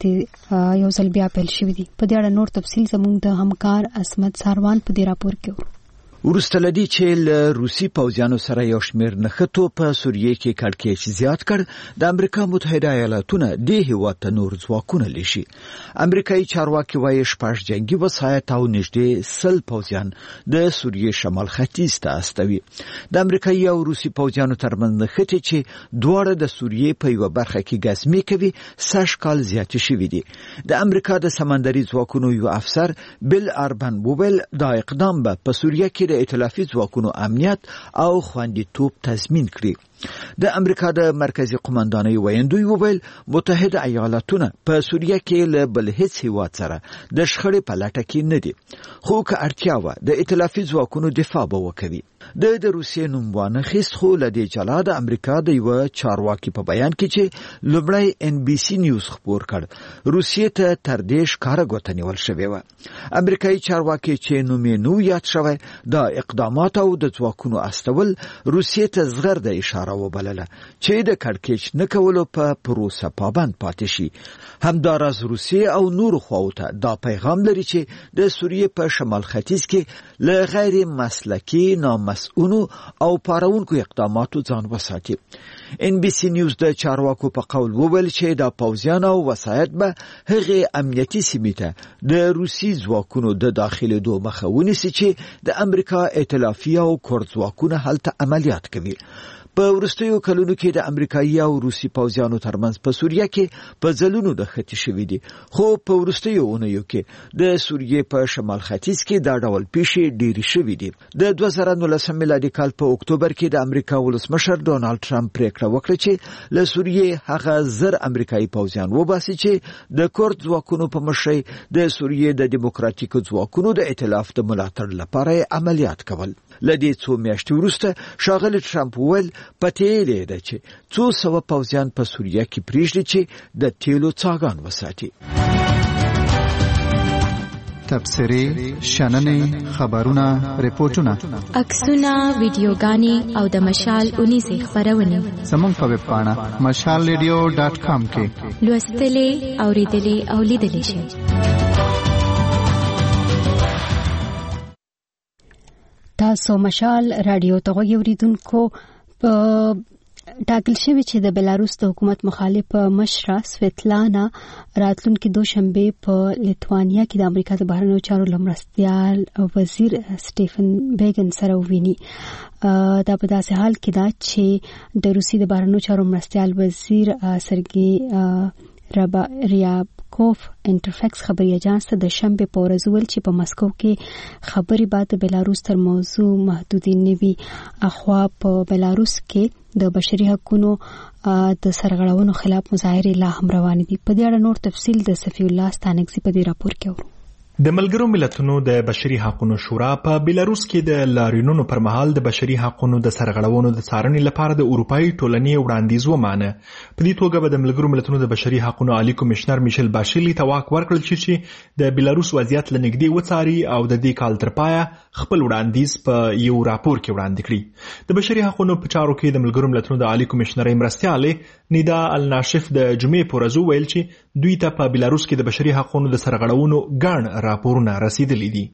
انخته یو ځل بیا پیل شوې دي. په دې اړه نور تفصیل زموږ د همکار اسمت ساروان په دې راپور کې ورو. ورسته لدی چې له روسي پوځیانو سره یو شمېر نښتو په سوریه کې کړکېچ زیات کړ. د امریکا متحده ایالاتونه د هیواد ته نور ځواکونه لشي. امریکایي چارواکي وایي 6 جنگي وسایط او نږدې 100 پوځیان د سوریه شمال ختیځ ته استوي. د امریکایي او روسي پوځیانو ترمنځ نښتې چې دواړه د سوریه په یو برخه کې ګزمې کوي سږ کال زیات شوي دي. د امریکا د سمندري ځواکونو یو افسر بل اربن وویل دا اقدام به په سوریه کې د ائتلافي ځواکونو امنیت او خوندیتوب تضمین کړي. د امریکا د مرکزی قومندانۍ ویاندوی وویل متحده ایالاتونه په سوریه کې له بل هیڅ هیواد سره د شخړې په لټه کې نه دي، خو که اړتیا وه د ائتلافي ځواکونو دفاع به وکوي. د روسیې نوم وانخیست، خو له دې جلا د امریکا د یو چارواکي په بیان کې چې لومړی NBC نیوز خبر کړ روسیې ته تر دې ښکاره ګوته نیول شوې وه. امریکایي چارواکي چې نوم یې نو یاد شوی د اقدامات او د ځواکونو استول روسیې ته زغرده اشاره وبلله چې د کړکېچ نه کولو په پروسه پابند پاتې شي. همداراز روسیې او نورو خواو ته دا پیغام لري چې د سوریې په شمال ختیځ کې له غیر مسلکي نامسؤونو او پارونکو اقداماتو ځان وساتي. NBC نیوز د چارواکو په قول وویل چې دا پوځیان او وسایط به هغې امنیتي سیمې ته د روسي ځواکونو د داخلېدو مخه ونیسي چې د امریکا ائتلافي او کورد ځواکونه هلته عملیات کوي. په وروستیو کلونو کې د امریکایي او روسي پوځیانو ترمنځ په سوریه کې په ځلونو د ختی شوي دي، خو په وروستیو اونیو کې د سوریې په شمال ختیځ کې دا ډول پیښې ډېرې شوي دي. د 2019 میلادي کال په اکتوبر کې د امریکا ولسمشر ډونالد ټرمپ پریکړه وکړه چې له سوریې هغه 1000 امریکایي پوځیان وباسي چې د کورد ځواکونو په مشرۍ د سوریې د دیموکراتیکو ځواکونو د ائتلاف د ملاتړ لپاره عملیات کول. لدې څو میاشتې وروسته ښاغلی ټرمپ وویل پټېلې ده چې 200 پوځیان په سوریه کې پرېږدي چې د تیلو څاګان وساتي. تبصرې، شننې، خبرونه، ریپورتونه، عکسونه، ویډیوګانې او د مشال اونیزې خبرونه زموږ په ویب پاڼه mashalradio.com کې لوستلې، اوریدلې او لیدلې شئ. تاسو مشال رادیو ته غوږ اوریدونکو په ټاکل شوی چې د بلاروس د حکومت مخالف مشره سویتلانا راتلونکي دوشنبه په لیتوانیا کې د امریکا د بهرنیو چارو لمرستیال وزیر سټیفن بیګن سره وویني. دا په داسې حال کې دا چې د روسي د بهرنیو چارو مرستیال وزیر سرګي ریابکوف انټرفیکس خبري اژانس ته د شنبه په ورځ ویل چې په مسکو کې خبري بعد د بلاروس تر موضوع محدودې نه وي. اخوا په بلاروس کې د بشري حقوقو د سرغړونو خلاف مظاهرې لا هم روان دي. په دې اړه نور تفصیل د صفی الله ستانکزي په دې راپور کې اورو. د ملګرو ملتونو د بشري حقوقو شورا په بلاروس کې د لاریونونو پر مهال د بشري حقوقو د سرغړونو د څارنې لپاره د اروپאי ټولنې وړاندیز ومانه. په دې توګه به د ملګرو ملتونو د بشري حقوقو عالی کمشنر میشل باشیلی ته واک ورکړل شي چې د بلاروس وضعیت لنګدي وڅاري او د دې کال تر پایه خپل وړاندیز په یو راپور کې وړاندې کړي. د بشري حقوقو په چارو کې د ملګرو ملتونو د عالی کمشنر مرستیاله نیدا الناشف د جمعې په ورځ ویل چې دوی ته په بلاروس کې د بشري حقوقو د سرغړونو ګڼ راپورونه رسیدلي دي.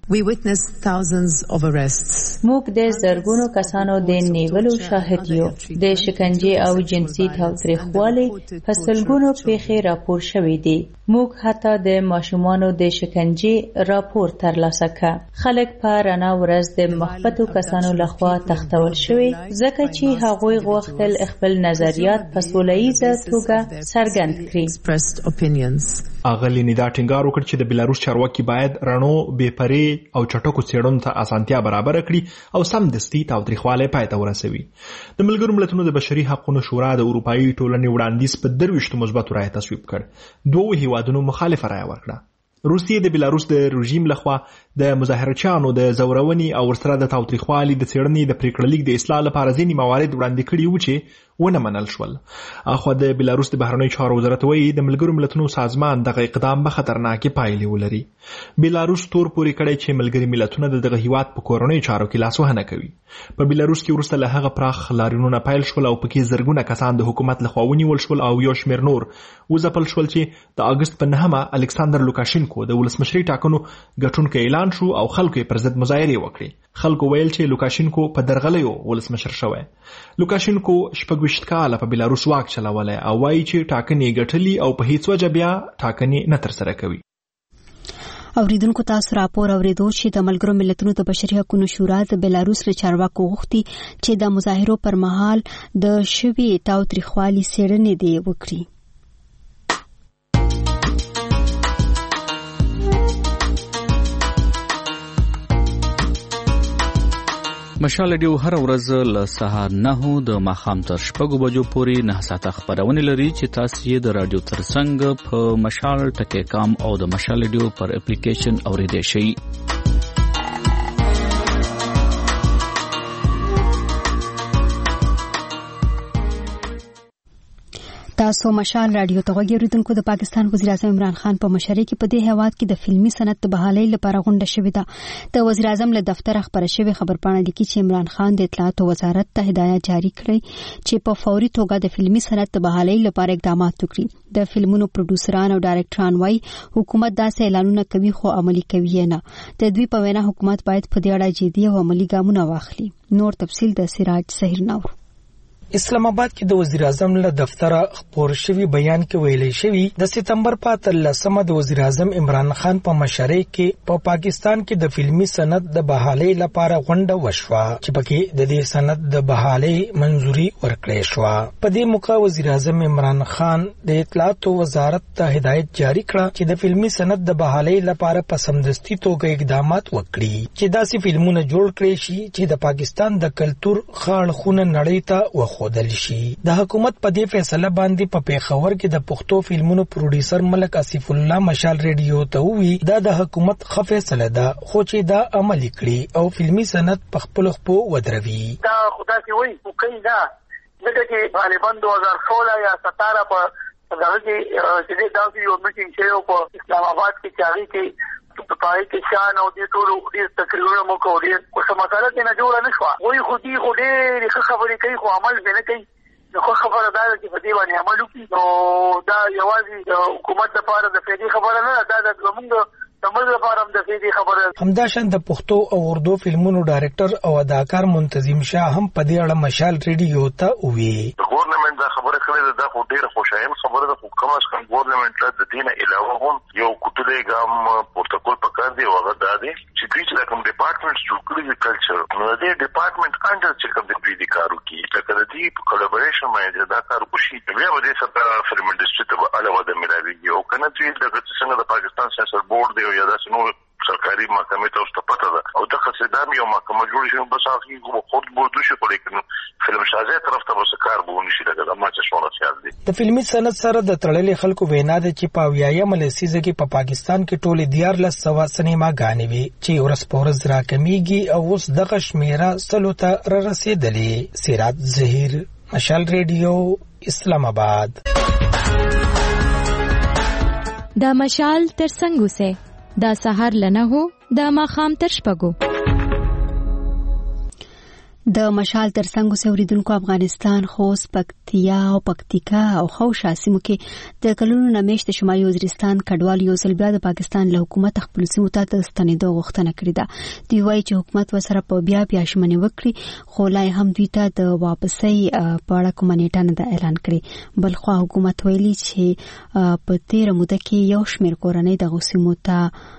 موږ د زرګونو کسانو د نیولو شاهد یو. د شکنجې او جنسي تاوتریخوالي په سلګونو پیښې راپور شوې دي. موږ حتی د ماشومانو د شکنجې راپور ترلاسه کړ. خلک په رڼا ورځ د مخبتو کسانو لخوا تختول شوي ځکه چې هغوی غوښتل خپل نظریات په سوله‌ییزه توګه څرګند کړي. اغلی نیدا ټینګار وکړ چې د بلاروس چارواکي باید رڼو، بېپرې او چټکو څېړنو ته اسانتیا برابر کړي او سمدستي تاوتریخوالی پای ته ورسوي. د ملګرو ملتونو د بشري حقوقو شورا د اروپאי ټولنې وړاندیز په 23 مثبتو رایې تصویب کړ. دوه هیوادونو مخالفه رایه ورکړه. روسیې د بلاروس د رژیم لخوا د مظاهرچیانو د زورونې او ورسره د تاوتریخوالي د څېړنې د پریکړه لیک د اصلاح لپاره ځینې موارد وړاندې کړي وو چې ونه منل شول. اخوا د بلاروس د بهرنیو چارو وزارت وایي د ملګرو ملتونو سازمان دغه اقدام به خطرناکې پایلې ولري. بلاروس تور پورې کړی چې ملګري ملتونه دغه هیواد په کورنیو چارو کې لاسوهنه کوي. په بلاروس کې وروسته له هغه پراخ لاریونونه پیل شول او پکې زرګونه کسان د حکومت لخوا ونیول شول او یو شمېر نور وځپل شول چې د اګست په 9 الکساندر لوکاشینکو د ولسمشرۍ ټاکنو ګټونکی اعلان شو او خلکو یې پر ضد مظاهرې وکړې. خلکو ویل چې لوکاشینکو په درغلیو ولسمشر شوی. لوکاشینکو 26 کاله په بلاروس واک چلولی او وایي چې ټاکنې ګټلي او په هیڅ وجه بیا ټاکنې نه ترسره کوي. اوریدونکو تاسو راپور اوریدو چې د ملګرو ملتونو د بشري حقوقو شورا د بلاروس له چارواکو غوښتي چې د مظاهرو پر مهال د شوي تاوتریخوالي څېړنې دی وکړي. مشال رادیو هر ورځ له سهار 9 د ماښام تر 6 بجو پورې 9 ساعته خبرونه لري چې تاسو یې د رادیو ترڅنګ په مشال.com او د مشال رادیو پر اپلیکیشن اوریدئ شئ. تاسو مشال رادیو ته غوږی اوریدونکو. د پاکستان وزیر اعظم عمران خان په مشرۍ کې په دې هیواد کې د فلمي صنعت د بحالۍ لپاره غونډه شوې ده. د وزیر اعظم له دفتره خبره شوې خبرپاڼه لیکي چې عمران خان د اطلاعات وزارت ته هدایت جاری کړی چې په فوري توګه د فلمي صنعت د بحالۍ لپاره اقدامات وکړي. د فلمونو پروډوسران او ډایرکټران وايي حکومت داسې اعلانونه کوي خو عملي کوي نه. د دوی په وینا حکومت باید په دې اړه جدي او عملي ګامونه واخلي. نور تفصیل د سراج سحر نور. اسلام آباد کې د وزیر اعظم له دفتره خبر شوی بیان کې ویلي شوی د سپتمبر په 13 د وزیر اعظم عمران خان په مشرۍ کې په پاکستان کې د فلمي صنعت د بحالۍ لپاره غونډه وشوه چې پکې د دې صنعت د بحالۍ منځوري ورکړې شو. په دې موقع وزیر اعظم عمران خان د اطلاعات وزارت ته هدایت جاری کړ چې د فلمي صنعت د بحالۍ لپاره په سمدستي توګه اقدامات وکړي چې داسې فلمونه جوړ کړي شي چې د پاکستان د کلچر خاړخونه نړۍ ته خودل شي. د حکومت په دې فیصله باندې په پیښور کې د پښتو فلمونو پروډوسر ملک اسف الله مشال رادیو ته وی دا د حکومت خو فیصله ده خو چې دا عملي کړي او فلمي صنعت په خپل خپو ودروي. دا خدای کې وایي کوي دا دغه غالبا 2016 یا 17 په دغه کې چې دا یو میټینګ شوی په اسلام آباد کې چاري کې پای کې شان او دې ټول ډیر تقریرونه مو کوي او څه مسله نه جوړه نشو وای خو دې خو ډېر خبرې کوي خو عمل نه کوي نو خبره دا چې په دې باندې عمل وکړي نو دا یوازې حکومت لپاره د فائدې خبره نه ده دا زموږ همداشان د پښتو او اردو فلمونو ډایرکټر او اداکار منتظم شاه هم په دې اړه مشال ریډیو ته وی ګورنمنت دا خبره کړې ده خو ډیره خوشایم خبره ده خو کوم اس کوم ګورنمنت د دین علاوه هم یو کوټلې ګام پروتوکول پکار دی او هغه دا دی چې دوی چې کوم ډپارټمنټ جوړ کړی دی کلچر نو دې ډپارټمنټ انډر چې کوم دی کارو کوي لکه د دې په کولیبریشن باندې دا کار وشي بیا به دې سره فلم انډستری ته علاوه د ملاوي او کنه چې د څنګه د پاکستان سنسر بورډ دی یا داسې نور سرکاري محکمې ته اوس ته پته ده او د خصدام یو محکمه جوړ شي بس هغه خود بوردو شي لیکن فلم شازه طرف ته وسه کار به ونشي لکه د ما چې شونه خیال دي د فلمي صنعت سره د تړلې خلکو وینا ده چې په 20م لسیزه کې په پاکستان کې ټول 1400 سینماګانې وي چې ورځ په ورځ راکمیږي او اوس دغه شمیره سلو ته رسیدلې سیرات زهیر مشال ریډیو اسلام آباد دا مشال تر څنګه سه دا سحر لنه هو دا ماخام تر شپګو د مشال تر څنګه سوریدونکو افغانستان خوست پکتیا او پکتیکا او خوشا سیمو کې د کلونو نمیشت شمالي وزیرستان کډوال یو ځل بیا د پاکستان له حکومت خپل سیمو ته ستنېدو غوښتنه کړې ده دوی وایي چې حکومت وسره په بیا ژمنې وکړي خو لا هم دوی ته د واپسۍ په اړه کومه نیټه نه اعلان کړي بل خو حکومت ویلي چې په تیر موده کې یو شمېر کورنۍ د غوسیمو ته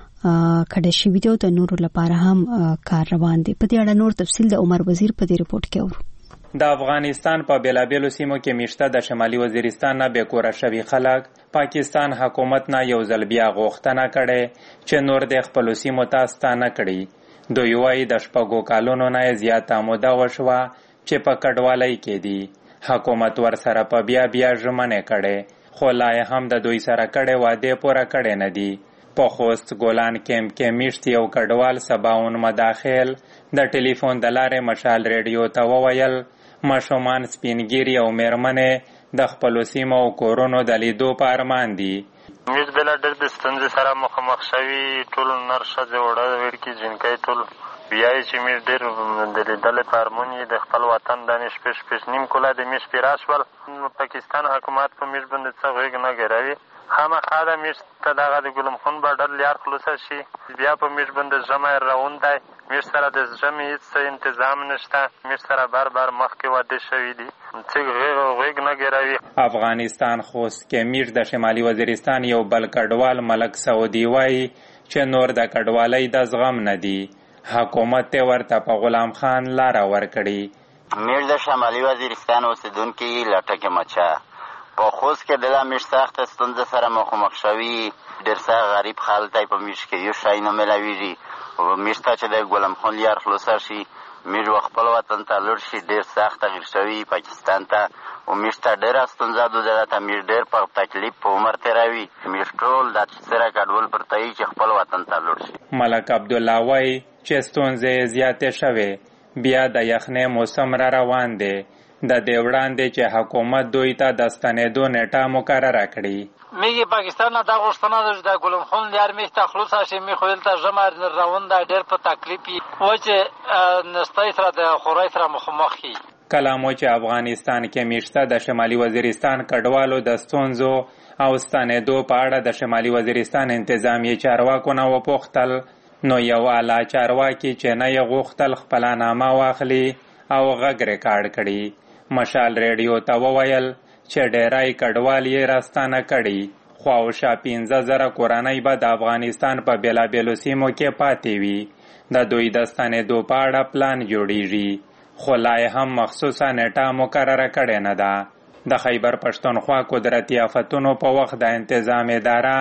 کډه شوی دی او د نورو لپاره هم کار روان دی په دې اړه نور تفصیل د عمر وزیر په دې رپورت کې اورو د افغانستان په بیلابیلو سیمو کې میشته د شمالي وزیرستان نه بیکوره شوی خلک پاکستان حکومت نه یو ځل بیا غوښتنه کړي چې نور د خپل سیمو ته ستانه کړي دوی وايي د شپږو کالونو نه زیاته موده وشوه چې په کډوالۍ کې دي حکومت ورسره په بیا ژمنې کړي خو لا هم د دوی سره کړي وعده پوره کړي نه دي په خوست ګولان کیمپ کې میشت یو کډوال سباون مداخل د ټلیفون د لارې مشال ریډیو ته وویل ماشومان سپینګيري او میرمنې د خپل سیمو او کورونو د لیدو په ارمان دي موږ بل ډېر د ستونزې سره مخامخ شوي ټول نرشه جوړه ورکی جنکای ټول بیا چې موږ ډېر د لیدل په ارمان د خپل وطن د شپږ نیم کوله د میش پیراشول پاکستان حکومت په میش باندې څه غوږ نه ګرځي خامخا د میش ته دغه د ګلم خون بارډر لیار خلاص شي بیا په میش باندې جمع روان دی میش سره د جمع هیڅ تنظیم نشته میش سره بار مخکې واده شوی دی چې غوږ نه ګرځي افغانستان خوست کې میش د شمالي وزیرستان یو بل کډوال ملک سعودي وایي چې نور د کډوالۍ د زغم نه دی حکومت ته ورته په غلام خان لار ورکړي میش د شمالي وزیرستان اوسیدونکو لټکه مچا په خوست کې د میش سخت ستونزې سره مخامخ شوي ډېر څه غریب خلک په میش کې یو شای نه ملاویږي او میش ته چې د ګلم خان لیار خلاص شي میش خپل وطن ته لور شي ډېر سخت تغیر شوی پاکستان ته او میش ته ډېر ستونزه ده ته میش ډېر په تکلیف په عمر تیروي میش ټول د سره کډول پرته چې خپل وطن ته لور شي ملک عبد الله وای چې ستونزې زیاتې شوه بیا د یخنې موسم را روان دی د دې وړاندې چې حکومت دوی ته د ستنېدو نیټه مقرره کړي میگه پاکستان نه دا غوښتنه ده چې د ګلم خون لیار میخ ته خلاص شي می خو دلته جمع روان ده ډېر په تکلیفي و چې نستای سره د خورای سره مخامخ کی کلامو چې افغانستان کې میشته د شمالي وزیرستان کډوالو د ستونزو او ستنېدو په اړه د شمالي وزیرستان انتظامی چارواکو نه وپوښتل نو یو اعلی چارواکي چې نه یې غوښتل خپل نامه واخلي او غږ ریکارډ کړي مشال ریډیو ته وویل چې ډیرای کډوال یې راستانه کړي خواوشا 15,000 کورنۍ به د افغانستان په بیلابیلو سیمو کې پاتې وي د دوی د ستنېدو په اړه پلان جوړیږي خو لا هم مخصوصه نیټه مقرره کړې نه ده د خیبر پښتونخوا قدرتي آفتونو په وخت د انتظام اداره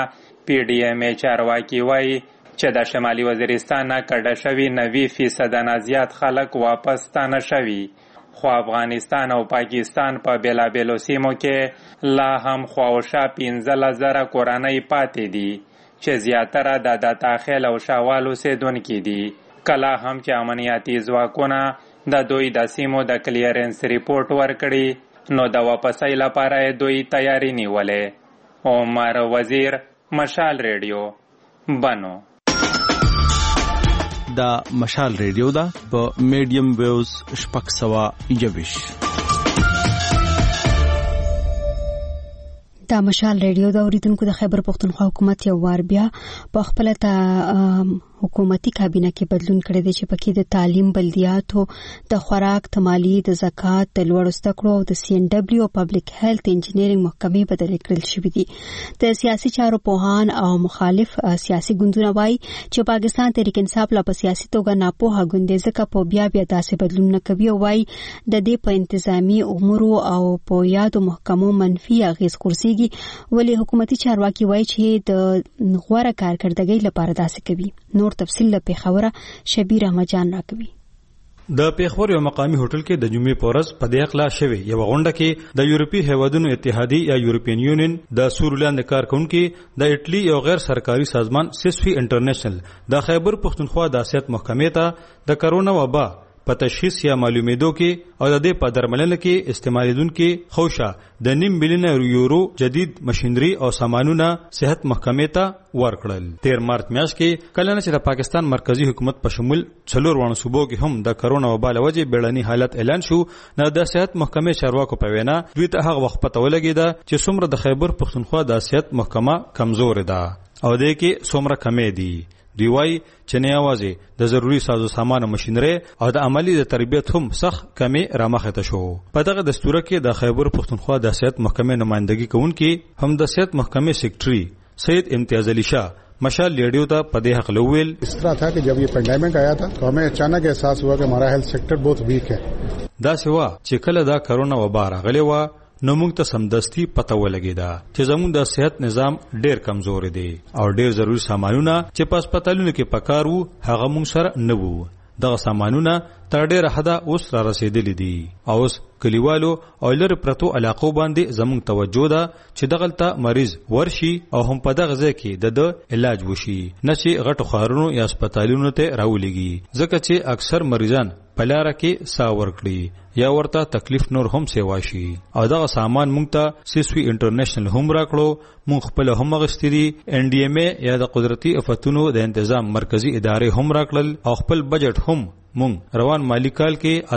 PDMA چارواکي وایي چې د شمالي وزیرستان نه کډه شوي 90% نه زیات خلک واپس ستانه شوي خو افغانستان او پاکستان په بیلابیلو سیمو کې لا هم خواوشا 15,000 کورنۍ پاتې دي چې زیاتره د داخل او شاوال اوسیدونکي دي کله هم چې امنیتي ځواکونه د دوی د سیمو د کلیرنس ریپورت ورکړي نو د واپسۍ لپاره دوی تیاری نیولې عمر وزیر مشال ریډیو بنو دا مشال ریډیو دا په میډیم ویوز 621. دا مشال ریډیو دا اوریدونکو د خیبر پختونخوا حکومت یو وار بیا په خپل حکومتي کابینه کې بدلون کړی دی چې پکې د تعلیم، بلدیاتو، د خوراک، تمالی، د زکات، د لوړو زده کړو او د CNW او پبلک هیلث انجینرینګ محکمې بدلې کړل شوې دي. د سیاسي چارو پوهان او مخالف سیاسي ګوندونه وایي چې پاکستان تحریک انصاف لا په سیاسي توګه ناپوهه ګوند دی ځکه په بیا داسې بدلون نه کوي او وایي د دې په انتظامی امور او په یادو محکمو منفي اغیز کورسيږي، ولی حکومتي چارواکي وایي چې د غوړه کارکړدګۍ لپاره داسې کوي. نور تفصیل له پیښوره شبیر احمد جان راکوي. د پیښور یو مقامی هوټل کې د جمعې په ورځ په دې اخلا شوی یو غونډه کې د یورپی هیوادونو اتحادیه یا یورپین یونین د سورلاند کارکونکو د اټلی یو غیر سرکاري سازمان سیسفی انټرنیشنل د خیبر پختونخوا د سیاست محکمې ته د کرونا وبا په تشخیص یا معلومېدو کې او د دې په درملنه کې استعمالیدونکو خوشا د 9 ملیون یورو جدید ماشينري او سامانونه صحت محکمې ته ورکړل. 13 مارچ میاشت کې کله چې د پاکستان مرکزی حکومت په شمول 4 صوبو کې هم د کرونا وبا له وجې بیړني حالت اعلان شو، نو د صحت محکمې چارواکو په وینا دوی ته هغه وخت پته ولګیده چې څومره د خیبر پختونخوا د صحت محکمه کمزور ده او د کې څومره کمې دي. دی وای چې نه یوازې د ضروري سازو سامان او ماشينري او د عملی د تربیت هم سخت کمی رامخته شو. په دغه دستور کې د خیبر پختونخوا د صحت محکمې نمائندګي کوونکي هم د صحت محکمې سیکریټري سید امتیاز علی شاه مشال ریڈیو تا پدے حق لویل. اس طرح تھا کہ جب یہ پینڈیمک آیا تھا تو ہمیں اچانک احساس ہوا کہ ہمارا ہیلتھ سیکٹر بہت ویک ہے. دا سوا چې کله دا کرونا وبا راغلی و نو موږ ته سمدستي پته ولګیدا چې زموږ د صحت نظام ډیر کمزور دی او ډیر ضروري سامانونه چې په هسپتالونو کې پکار وو هغه موږ سره نه وو. دغه سامانونه تر ډیره حدا اوس را رسیدلي دي او اوس کلیوالو او لر پرتو علاقو باندې زموږ توجه ده چې دغلته مریض ورشي او هم په دغه ځای کې د علاج وشي، نه چې غټو ښارونو یا هسپتالونو ته راولېږي، ځکه چې اکثر مریضان په لاره کې ساه ورکړي یا ورته تکلیف نور هم سیوا شي. او دغه سامان مونږ ته سیسوی انټرنیشنل هم راکړو، مونږ خپل هم غستري NDMA یا د قدرتي آفتونو د تنظیم مرکزی ادارې هم راکړل او خپل بجټ هم مونږ روان مالی کال کې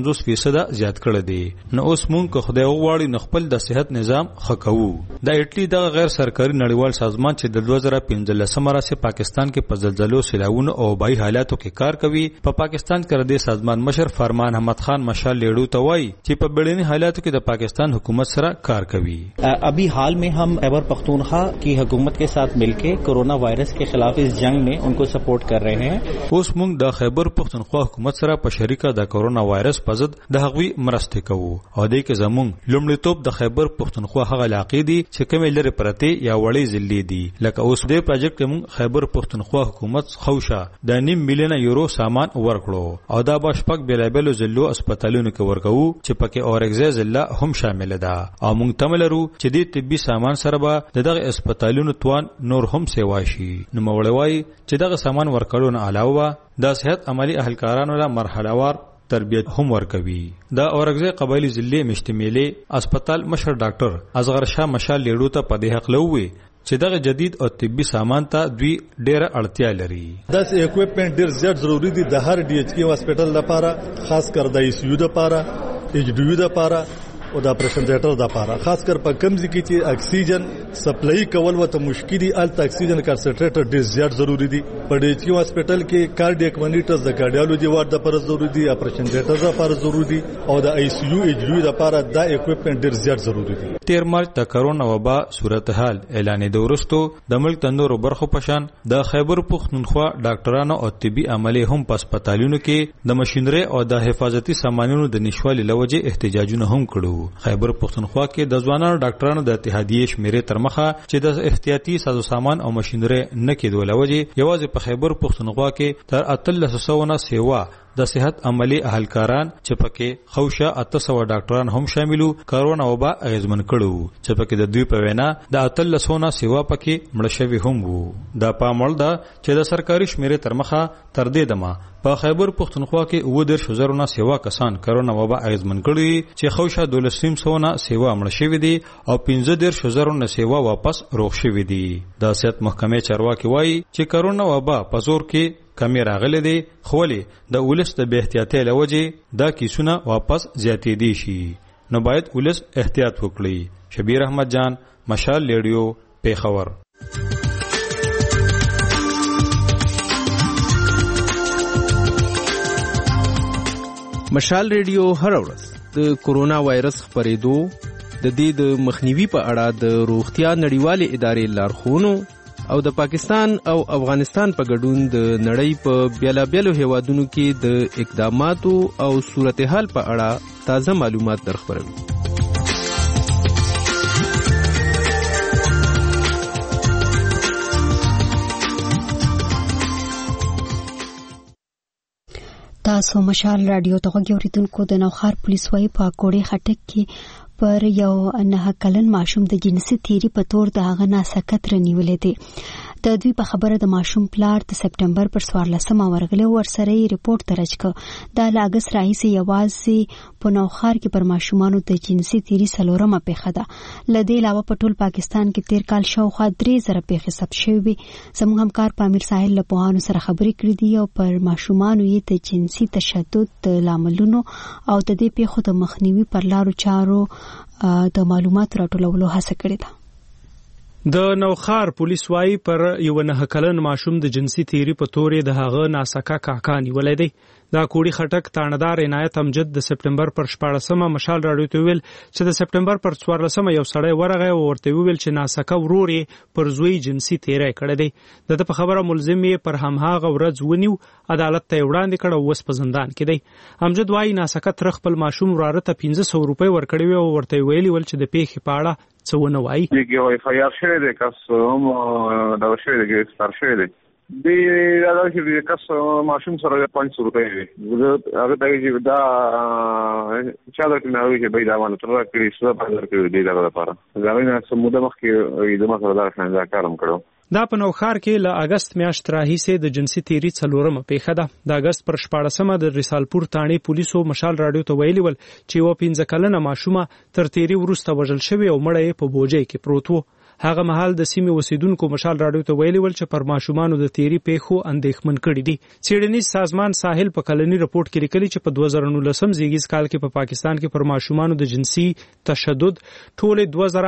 58% زیات کړی دی. نو اوس مونږ که خدای وغواړي نو خپل د صحت نظام خکوو. د اټلی د غیر سرکاري نړیوال سازمان چې د 2015 راځي پاکستان کې په زلزلو، سیلاوونو او وبایي حالاتو کې کار کوي، په پاکستان کې د سازمان مشر فرمان احمد خان مشال لیډو ته وایي چې په بیړني حالاتو کې د پاکستان حکومت سره کار کوي. ابھی حال میں ہم خیبر پختونخوا کی حکومت کے ساتھ مل کے کورونا وائرس کے خلاف اس جنگ میں ان کو سپورٹ کر رہے ہیں. اوس مونږ د خیبر پختونخوا حکومت سره په شریکه د کورونا وایرس په ضد د هغوی مرسته کوو او د کې زمونږ لومړیتوب د خیبر پختونخوا هغه علاقې دي چې کومې لري پرته یا وړې ضلع دي. لکه اوس د پروجیکټ مونږ خیبر پختونخوا حکومت خوشا د 9 ملیون یورو سامان ورکړو او دا به شپږ بیلابلو ضلعو هسپتالونو کې ورکوو چې پکې اورګزا ضلع هم شامل ده. او مونږ تملرو چې د طبي سامان سره به دغه هسپتالونو توان نور هم سیوا شي. نو مولوي چې دغه سامان ورکړو نه علاوه د صحت عملی اهلکارانو له مرحلهوار تربیت هم ورکوي. د اورګزا قبایلی ضلع مشتملي هسپتال مشر ډاکټر اصغر شاه مشال لیډو ته په دې حق لوي چې دغه جدید او طبي سامان ته دوی ډېر اړتیا لري. داس اکوپمنٹ ډېر زیات ضروری دي د هر DHK هسپتال لپاره، خاص کر د ICU لپاره، HDU لپاره او د اپریشن تھیټر لپاره، خاص کر په کمزې کې چې اکسیجن سپلای کول وته مشکلي الته اکسیجن کانسنټریټر ډېر زیات ضروری دي. په DHK هسپتال کې کارډیاک مانیټرز د کارډیالوجي وارډ لپاره ضروری دي، اپریشن تھیټر لپاره ضروری دي او د ICU HDU لپاره دا اکوپمنٹ ډېر زیات ضروری دي. 13 مارچ د کرونا وبا صورتحال اعلانېدو وروسته د ملک تندورو برخو پشان د خیبر پختونخوا ډاکټرانو او طبي عملي هم په هسپتالونو کې د ماشينري او د حفاظتي سامانونو د نشوالي لوجه احتجاجونه هم کړو. خیبر پختونخوا کې د ځوانانو ډاکټرانو د اتحادیې شمیرې تر مخه چې د احتیاطي سازو سامان او ماشينري نه کېدو لوجه یوازې په خیبر پختونخوا کې تر 1300 نه سیوا د صحت عملی اهلکاران چې پکې خوشا 800 ډاکټران هم شاملو کرونا وبا اغیزمن کړو، چې پکې د دوی په وینا د 1300 نه سیوا پکې مړ شوی هم وو. دا پاموړ ده چې د سرکاري شمیرې تر مخه تر دې دمه په خیبر پختونخوا کې 9,000 نه سیوا کسان کرونا وبا اغیزمن کړي چې خوشا 1200 نه سیوا مړ شوی دي او 15,000 نه سیوا واپس روغ شوی دي. د صحت محکمې چارواکي وایي چې کرونا وبا په زور کې کمی راغلي دي خو ولې د ولس د بې احتیاطۍ له وجې دا کیسونه واپس زیاتېدي شي نو باید ولس احتیاط وکړي. شبیر احمد جان، مشال ریډیو، پیښور. مشال ریډیو هر ورځ د کورونا وایرس خپرېدو د دې د مخنیوي په اړه د روغتیا نړیوالې ادارې لارښوونو او د پاکستان او افغانستان په ګډون د نړۍ په بیلابیلو هیوادونو کې د اقداماتو او صورتحال په اړه تازه معلومات درخبروي. تاسو مشال رادیو ته غوږی اوریدونکو د نوخار پولیس وایي په کوړې خټک کې پر یو 9 کلن ماشوم د جنسي تیری په تور د هغه ناسکت رنیولې دي. د دوی په خبره د ماشوم پلار د سپټمبر پر 14 ورغله ورسره ریپورت درج کړ. د اگست راهیسې یوازې په نوخار کې پر ماشومانو د جنسي تیری سلورمه پیښه ده. لدې علاوه په ټول پاکستان کې تیر کال شاوخوا 3000 پیښې ثبت شوې. زموږ همکار پامیر ساحل له پوهانو سره خبرې کړې دي او پر ماشومانو یې د جنسي تشدد د لاملونو او د دې پیښو د مخنیوي پر لارو چارو د معلوماتو راټولولو هڅه کړې ده. د نوخار پولیس وایي پر یو 9 کلن ماشوم د جنسي تیری په تورې د هغه ناسکا کاکا نیولې دی. دا کوړی خټک تاندار عنایت امجد د سپټمبر پر 14 مشال راډیو ته ویل چې د سپټمبر پر 14 یو سړی ورغی او ورته ویل چې ناسکا وروري پر زوی جنسي تیری کړی دی. د په خبره ملزم یې پر هماغه ورځ ونیو، عدالت ته وړاندې کړ او اوس په زندان کې دی. امجد وایي ناسکا تر خپل ماشوم وراره ته 1500 روپۍ ورکړي او ورته ویلي ول چې د پیښې په اړه څه ونه وایي. یو FIR شوی دی، کس هم دا شوی دی، ګرفتار شوی دی. د دا چې کس ماشوم سره 500 روپۍ وي، هغه ته دا چا درته نه وایي چې به دا باندې تر کړی څه باندې کړی دی دا لپاره دا نه سموده مخکې د مخه دا څنګه کارم کړو. دا په نوخار کې له اگست میاشت راهیسې د جنسي تیری څلورمه پیښه ده. د اگست پر 14 د رسالپور تاڼې پولیسو مشال راډیو ته ویلي ول چې یو 15 کلنه ماشومه تر تیری وروسته وژل شوې او مړه یې په بوجۍ کې پروت و. هغه مهال د سیمې اوسیدونکو مشال راډیو ته ویلي ول چې پر ماشومانو د تیری پیښو اندېښمن کړي دي. څېړنیز سازمان ساحل په کلنی رپورت کې لیکلي چې په 2019 زیږیز کال کې په پاکستان کې پر ماشومانو د جنسي تشدد ټول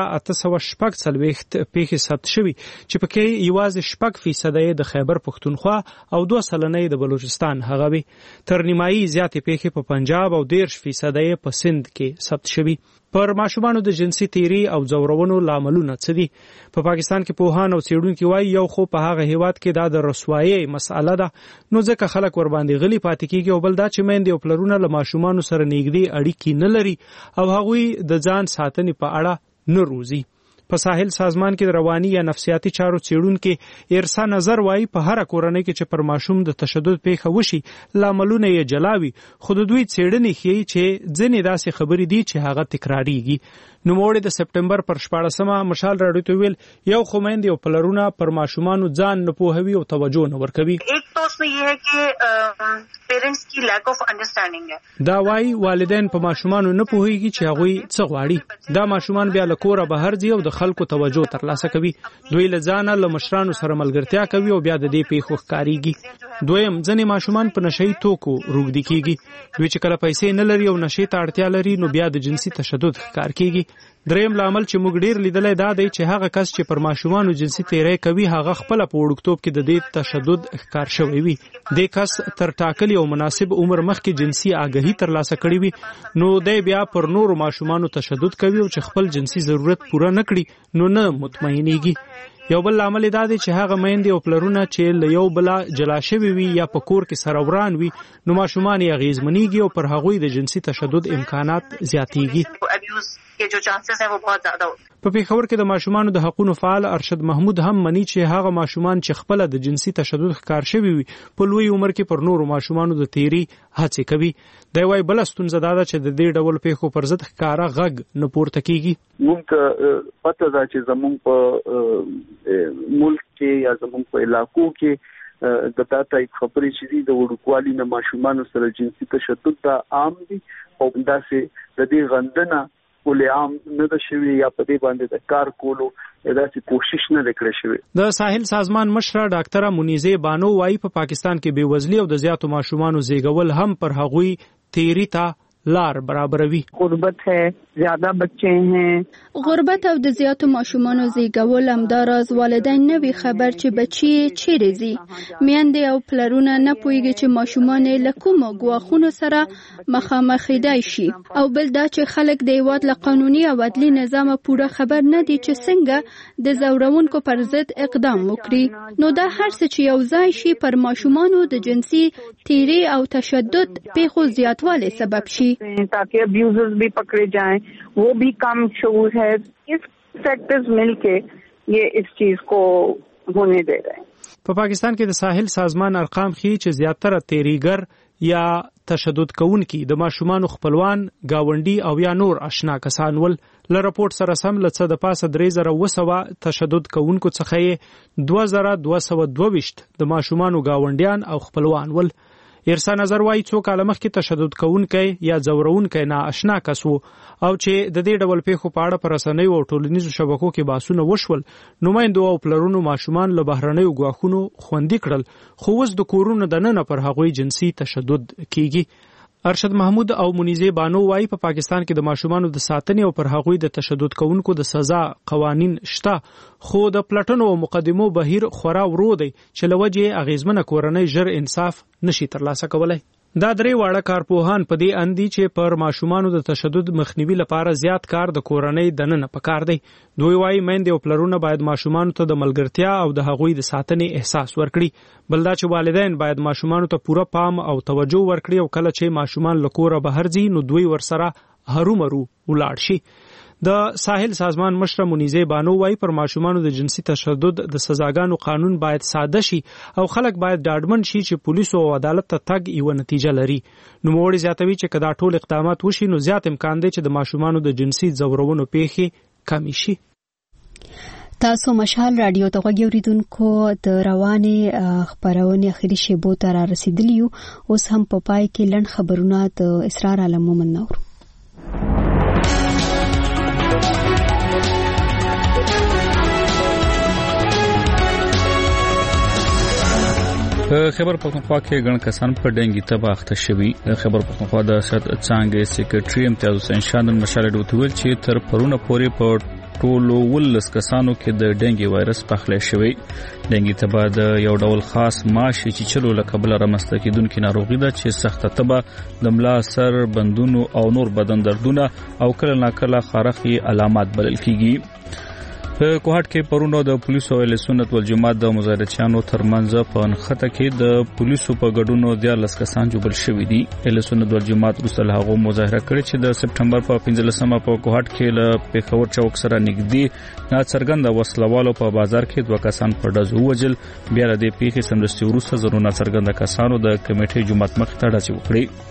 2840 پیښې ثبت شوي چې پکې یوازې 6% د خیبر پختونخوا او 2% د بلوچستان هغه وي. تر نیمایي زیاتې پیښې په پنجاب او 10% په سند کې ثبت شوي. پر ماشومانو د جنسي تیری او ځورونو لاملونه څه دي؟ په پاکستان کې پوهان او څېړونکي وایي یو خو په هغه هیواد کې دا د رسوایي مسأله ده، نو ځکه خلک ور باندې غلي پاتې کیږي، او بل دا چې میندې او پلرونه له ماشومانو سره نږدې اړیکې نه لري او هغوی د ځان ساتنې په اړه نه روزي. په ساحل سازمان کې د رواني یا نفسیاتي چارو څېړونکي ارسا نظر وایي په هر کورنۍ کې چې پر ماشوم د تشدد پیښه وشي لاملونه یې جلاوي، خو د دوی څېړنې ښیي چې ځینې داسې خبرې دي چې هغه تکراریږي. نوموړي د سپټمبر پر 14 مشال راډیو ته ویل یو خو میندې او پلرونه پر ماشومانو ځان نه پوهوي او توجه نه ورکوي. ایک تو اس میں یہ ہے کہ پیرنٹس کی لیک آف انڈرسٹینڈنگ ہے. دا وایي والدین په ماشومانو نه پوهیږي چې هغوی څه غواړي. دا ماشومان بیا له کوره بهر ځي او د خلکو توجه ترلاسه کوي. دوی له ځانه له مشرانو سره ملګرتیا کوي او بیا د دې پیښو ښکاریږي. دویم ځینې ماشومان په نشهیي توکو روږدي کیږي. دوی چې کله پیسې نه لري او نشې ته اړتیا لري نو بیا د جنسي تشدد ښکار کیږي. دریم لامل چې موږ ډیر لیدلای دا دی چې هغه کس چې پر ماشومانو جنسي تیری کوي هغه خپل په وړکتوب کې د دې تشدد ښکار شوی وي. د کس تر ټاکلي او مناسب عمر مخکې جنسي آګاهي ترلاسه کړې وي نو دی بیا پر نورو ماشومانو تشدد کوي او چې خپل جنسي ضرورت پوره نه کړي نو نه مطمئنېږي. یو بل لامل دا دی چې هغه میندې او پلرونه چې له یو بله جلا شوي وي یا په کور کې سره وران وي نو ماشومان یې اغېزمنېږي او پر هغوی د جنسي تشدد امکانات زیاتېږي. په پیښور کې د ماشومانو د حقوقو فعال ارشد محمود هم مني چې هغه ماشومان چې خپل د جنسي تشدد ښکار شوي وي په لوی عمر کې پر نورو ماشومانو د تیری هڅې کوي. دی وایي بله ستونزه دا ده چې د دې ډول پیښو پر ضد ښکاره غږ نه پورته کیږي. موږ پته ده چې زموږ په ملک کې یا زموږ په علاقو کې د تاسو خبرې چې دي د وړوکوالي نه ماشومانو سره جنسي تشدد دا عام دي او داسې د دې غندنه کولې عام نه ده شوی یا په دې باندې د کار کولو داسې کوشش نه کړی شوی. د ساحل سازمان مشره ډاکټره منیزه بانو وايي په پاکستان کې بېوزلي او د زیاتو ماشومانو زیږول هم پر هغوی تیری ته لار برابروي. غربت ہے، زیاده بچے ہیں. غربت او د زیاتو ماشومانو زیږول همداراز والدین نه وي خبر چې بچي چیرې ځي. میندې او پلرونه نه پوهیږي چې ماشومان له کومو ګواښونو سره مخامخ دی شي، او بل دا چې خلک د هیواد له قانوني او عدلي نظام پوره خبر نه دي چې څنګه د زورونکو پر ضد اقدام وکړي. نو دا هر څه چې یو ځای شي پر ماشومانو د جنسي تیری او تشدد پیښو زیاتوالی سبب شي. تاکہ ابیوزرز بھی پکڑے جائیں، وہ بھی کم شعور ہے. اس سیکٹرز مل کے یہ اس چیز کو ہونے دے رہے ہیں. په پاکستان کې د ساحل سازمان ارقام ښیي چې زیاتره تیریګر یا تشدد کوونکي د ماشومانو خپلوان، گاونډي او یا نور آشنا کسان ول. له راپورټ سره سم له څه د پاسه 3200 تشدد کوونکو څخه یې 2222 د ماشومانو گاونډیان او خپلوان ول. ارسا نظر وايي څو کاله مخکې تشدد کوونکی یا ځورونکی ناآشنا کس و او چې د دې ډول پیښو په اړه پر رسنیو او ټولنیزو شبکو کې بحثونه وشول. نمایندو او پلرونو ماشومان له بهرنیو ګواښونو خوندي کړل، خو اوس د کورونو دننه پر هغوی جنسي تشدد کیږي. ارشد محمود او منیزه بانو وايي په پاکستان کې د ماشومانو د ساتنې او پر هغوی د تشدد کوونکو د سزا قوانین شته، خو د پلټنو او مقدمو بهیر خورا ورو دی چې لوجه اغیزمنه کورنۍ ژر انصاف نشي ترلاسه کولای. دا درې واړه کارپوهان په دې اندي چې پر ماشومانو د تشدد مخنیوي لپاره زیات کار د کورنۍ دننه پکار دی. دوی وايي میندې او پلرونه باید ماشومانو ته د ملګرتیا او د هغوی د ساتنې احساس ورکړي. بل دا چې والدین باید ماشومانو ته پوره پام او توجه ورکړي او کله چې ماشومان له کوره بهر ځي نو دوی ورسره هرومرو ولاړ شي. د ساحل سازمان مشره منیزه بانو وايي پر ماشومانو د جنسي تشدد د سزاګانو قانون باید ساده شي او خلک باید ډاډمن شي چې پولیسو او عدالت ته تګ یو نتیجه لري. نو موړي زیاتوي چې کدا ټول اقدامات وشي نو زیات امکان دی چې د ماشومانو د جنسي ځورونو پیښې کم شي. تاسو مشال رادیو ته غوږی اوریدونکو د روانې خبرونه اخیری شیبو ته را رسیدلیو. اوس هم په پای کې لړ خبرونه د اسرار عالم مومن نور. خبر پښتونخوا کې ګڼ کسان په ډنګي تبه اخته شوي. خبر پښتونخوا د سیاست څنګه سیکریټري امتیاز حسین شاندن مشال ډوتول چې تر پرونه پورې په ټولو 19 کسانو کې د ډنګي وایرس پخلی شوی. ډنګي تبه د یو ډول خاص ماشي چې چلو له قبل رامنځته کیدونکې ناروغي ده چې سخته تبه د ملا سر بندونو او نور بدن دردونه او کله ناکله خارخي علامات بلل کیږي. په کوهټ کې پرونو د پولیسو او سنت والجماعت د مظاهرچیانو ترمنځ په نخته کې د پولیسو په ګډون 14 کسان جوړ شوي دي. سنت والجماعت رسل هغه مظاهره کړې چې د سپټمبر په 15مه په کوهټ کې له پیښور چوک سره نږدې ناڅرګند وسلوالو په بازار کې 2 کسان په ډزو وجل. بیا د پیښې سمدستي وروسته زرونه څرګند کسانو د کمیټې جماعت مخ ته ډزې وکړې.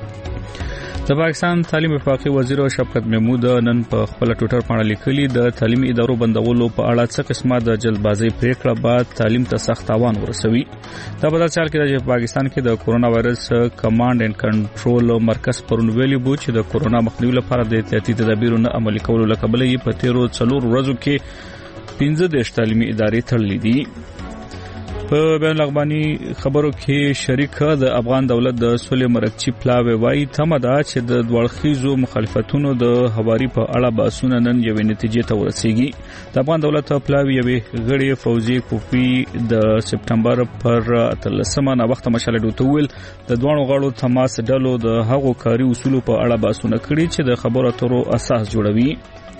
د پاکستان تعلیم وفاقي وزیر شفقت محمود نن په خپل ټوئیټر باندې لیکلي د تعلیمي ادارو بندولو په اړه څه قسمه د جلدبازي پریکړه بعد تعلیم ته سخت تاوان ورسوي. دا په داسې حال کې چې پاکستان کې د کورونا وایرس کمانډ اینڈ کنټرول مرکز پرون ویلي بو چې د کورونا مخنیوي لپاره د احتیاطي تدابیرونو عملي کولو لپاره یې په تیرو 4 ورځو کې 15 تعلیمي ادارې تړلې دي. په بین الاقوامي خبرو کې شریک د افغان دولت د سولې مرکچی پلاوی وايي تمه ده چې د دوړخیزو مخالفتونو د هواري په اړه بحثونه نن یوې نتیجې ته ورسیږي. د افغان دولت پلاوی یوې غړي فوزي کوفي د سپټمبر پر 13مه نا وخت مشال ډوتول د دوه غړو تماس ډلو د هغو کاري اصولو په اړه بحثونه کړي چې د خبرو اترو اساس جوړوي.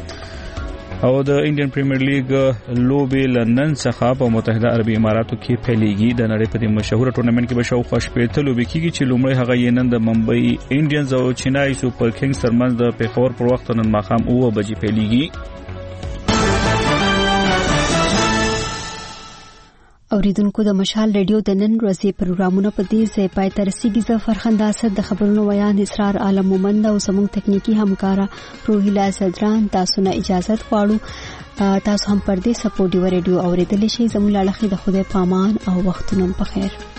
او د انډین پریمیر لیګ لوبې لندن څخه په متحده عربي اماراتو کې پیلېږي. د نړۍ په دې مشهور ټورنمنت کې به شاوخوا 15 لوبې کیږي چې لومړی هغه یې نن د ممبئی انډینز او چنای سوپر کینګز ترمنځ د پیښور پر وخت نن ماښام 9 بجې پیلېږي. اوریدونکو د مشال ریډیو د نن ورځې پروګرامونه په دې ځای پای ته رسیږي. زه فرخنده اسد د خبرونو ویان اسرار عالم مومند او زموږ تکنیکی همکارا روحیلا صدران تاسو نه اجازه غواړو. تاسو هم پر دې سپورټ ریډیو اوریدل شي. زموږ لاله د خدای پامان او وختونو په خیر.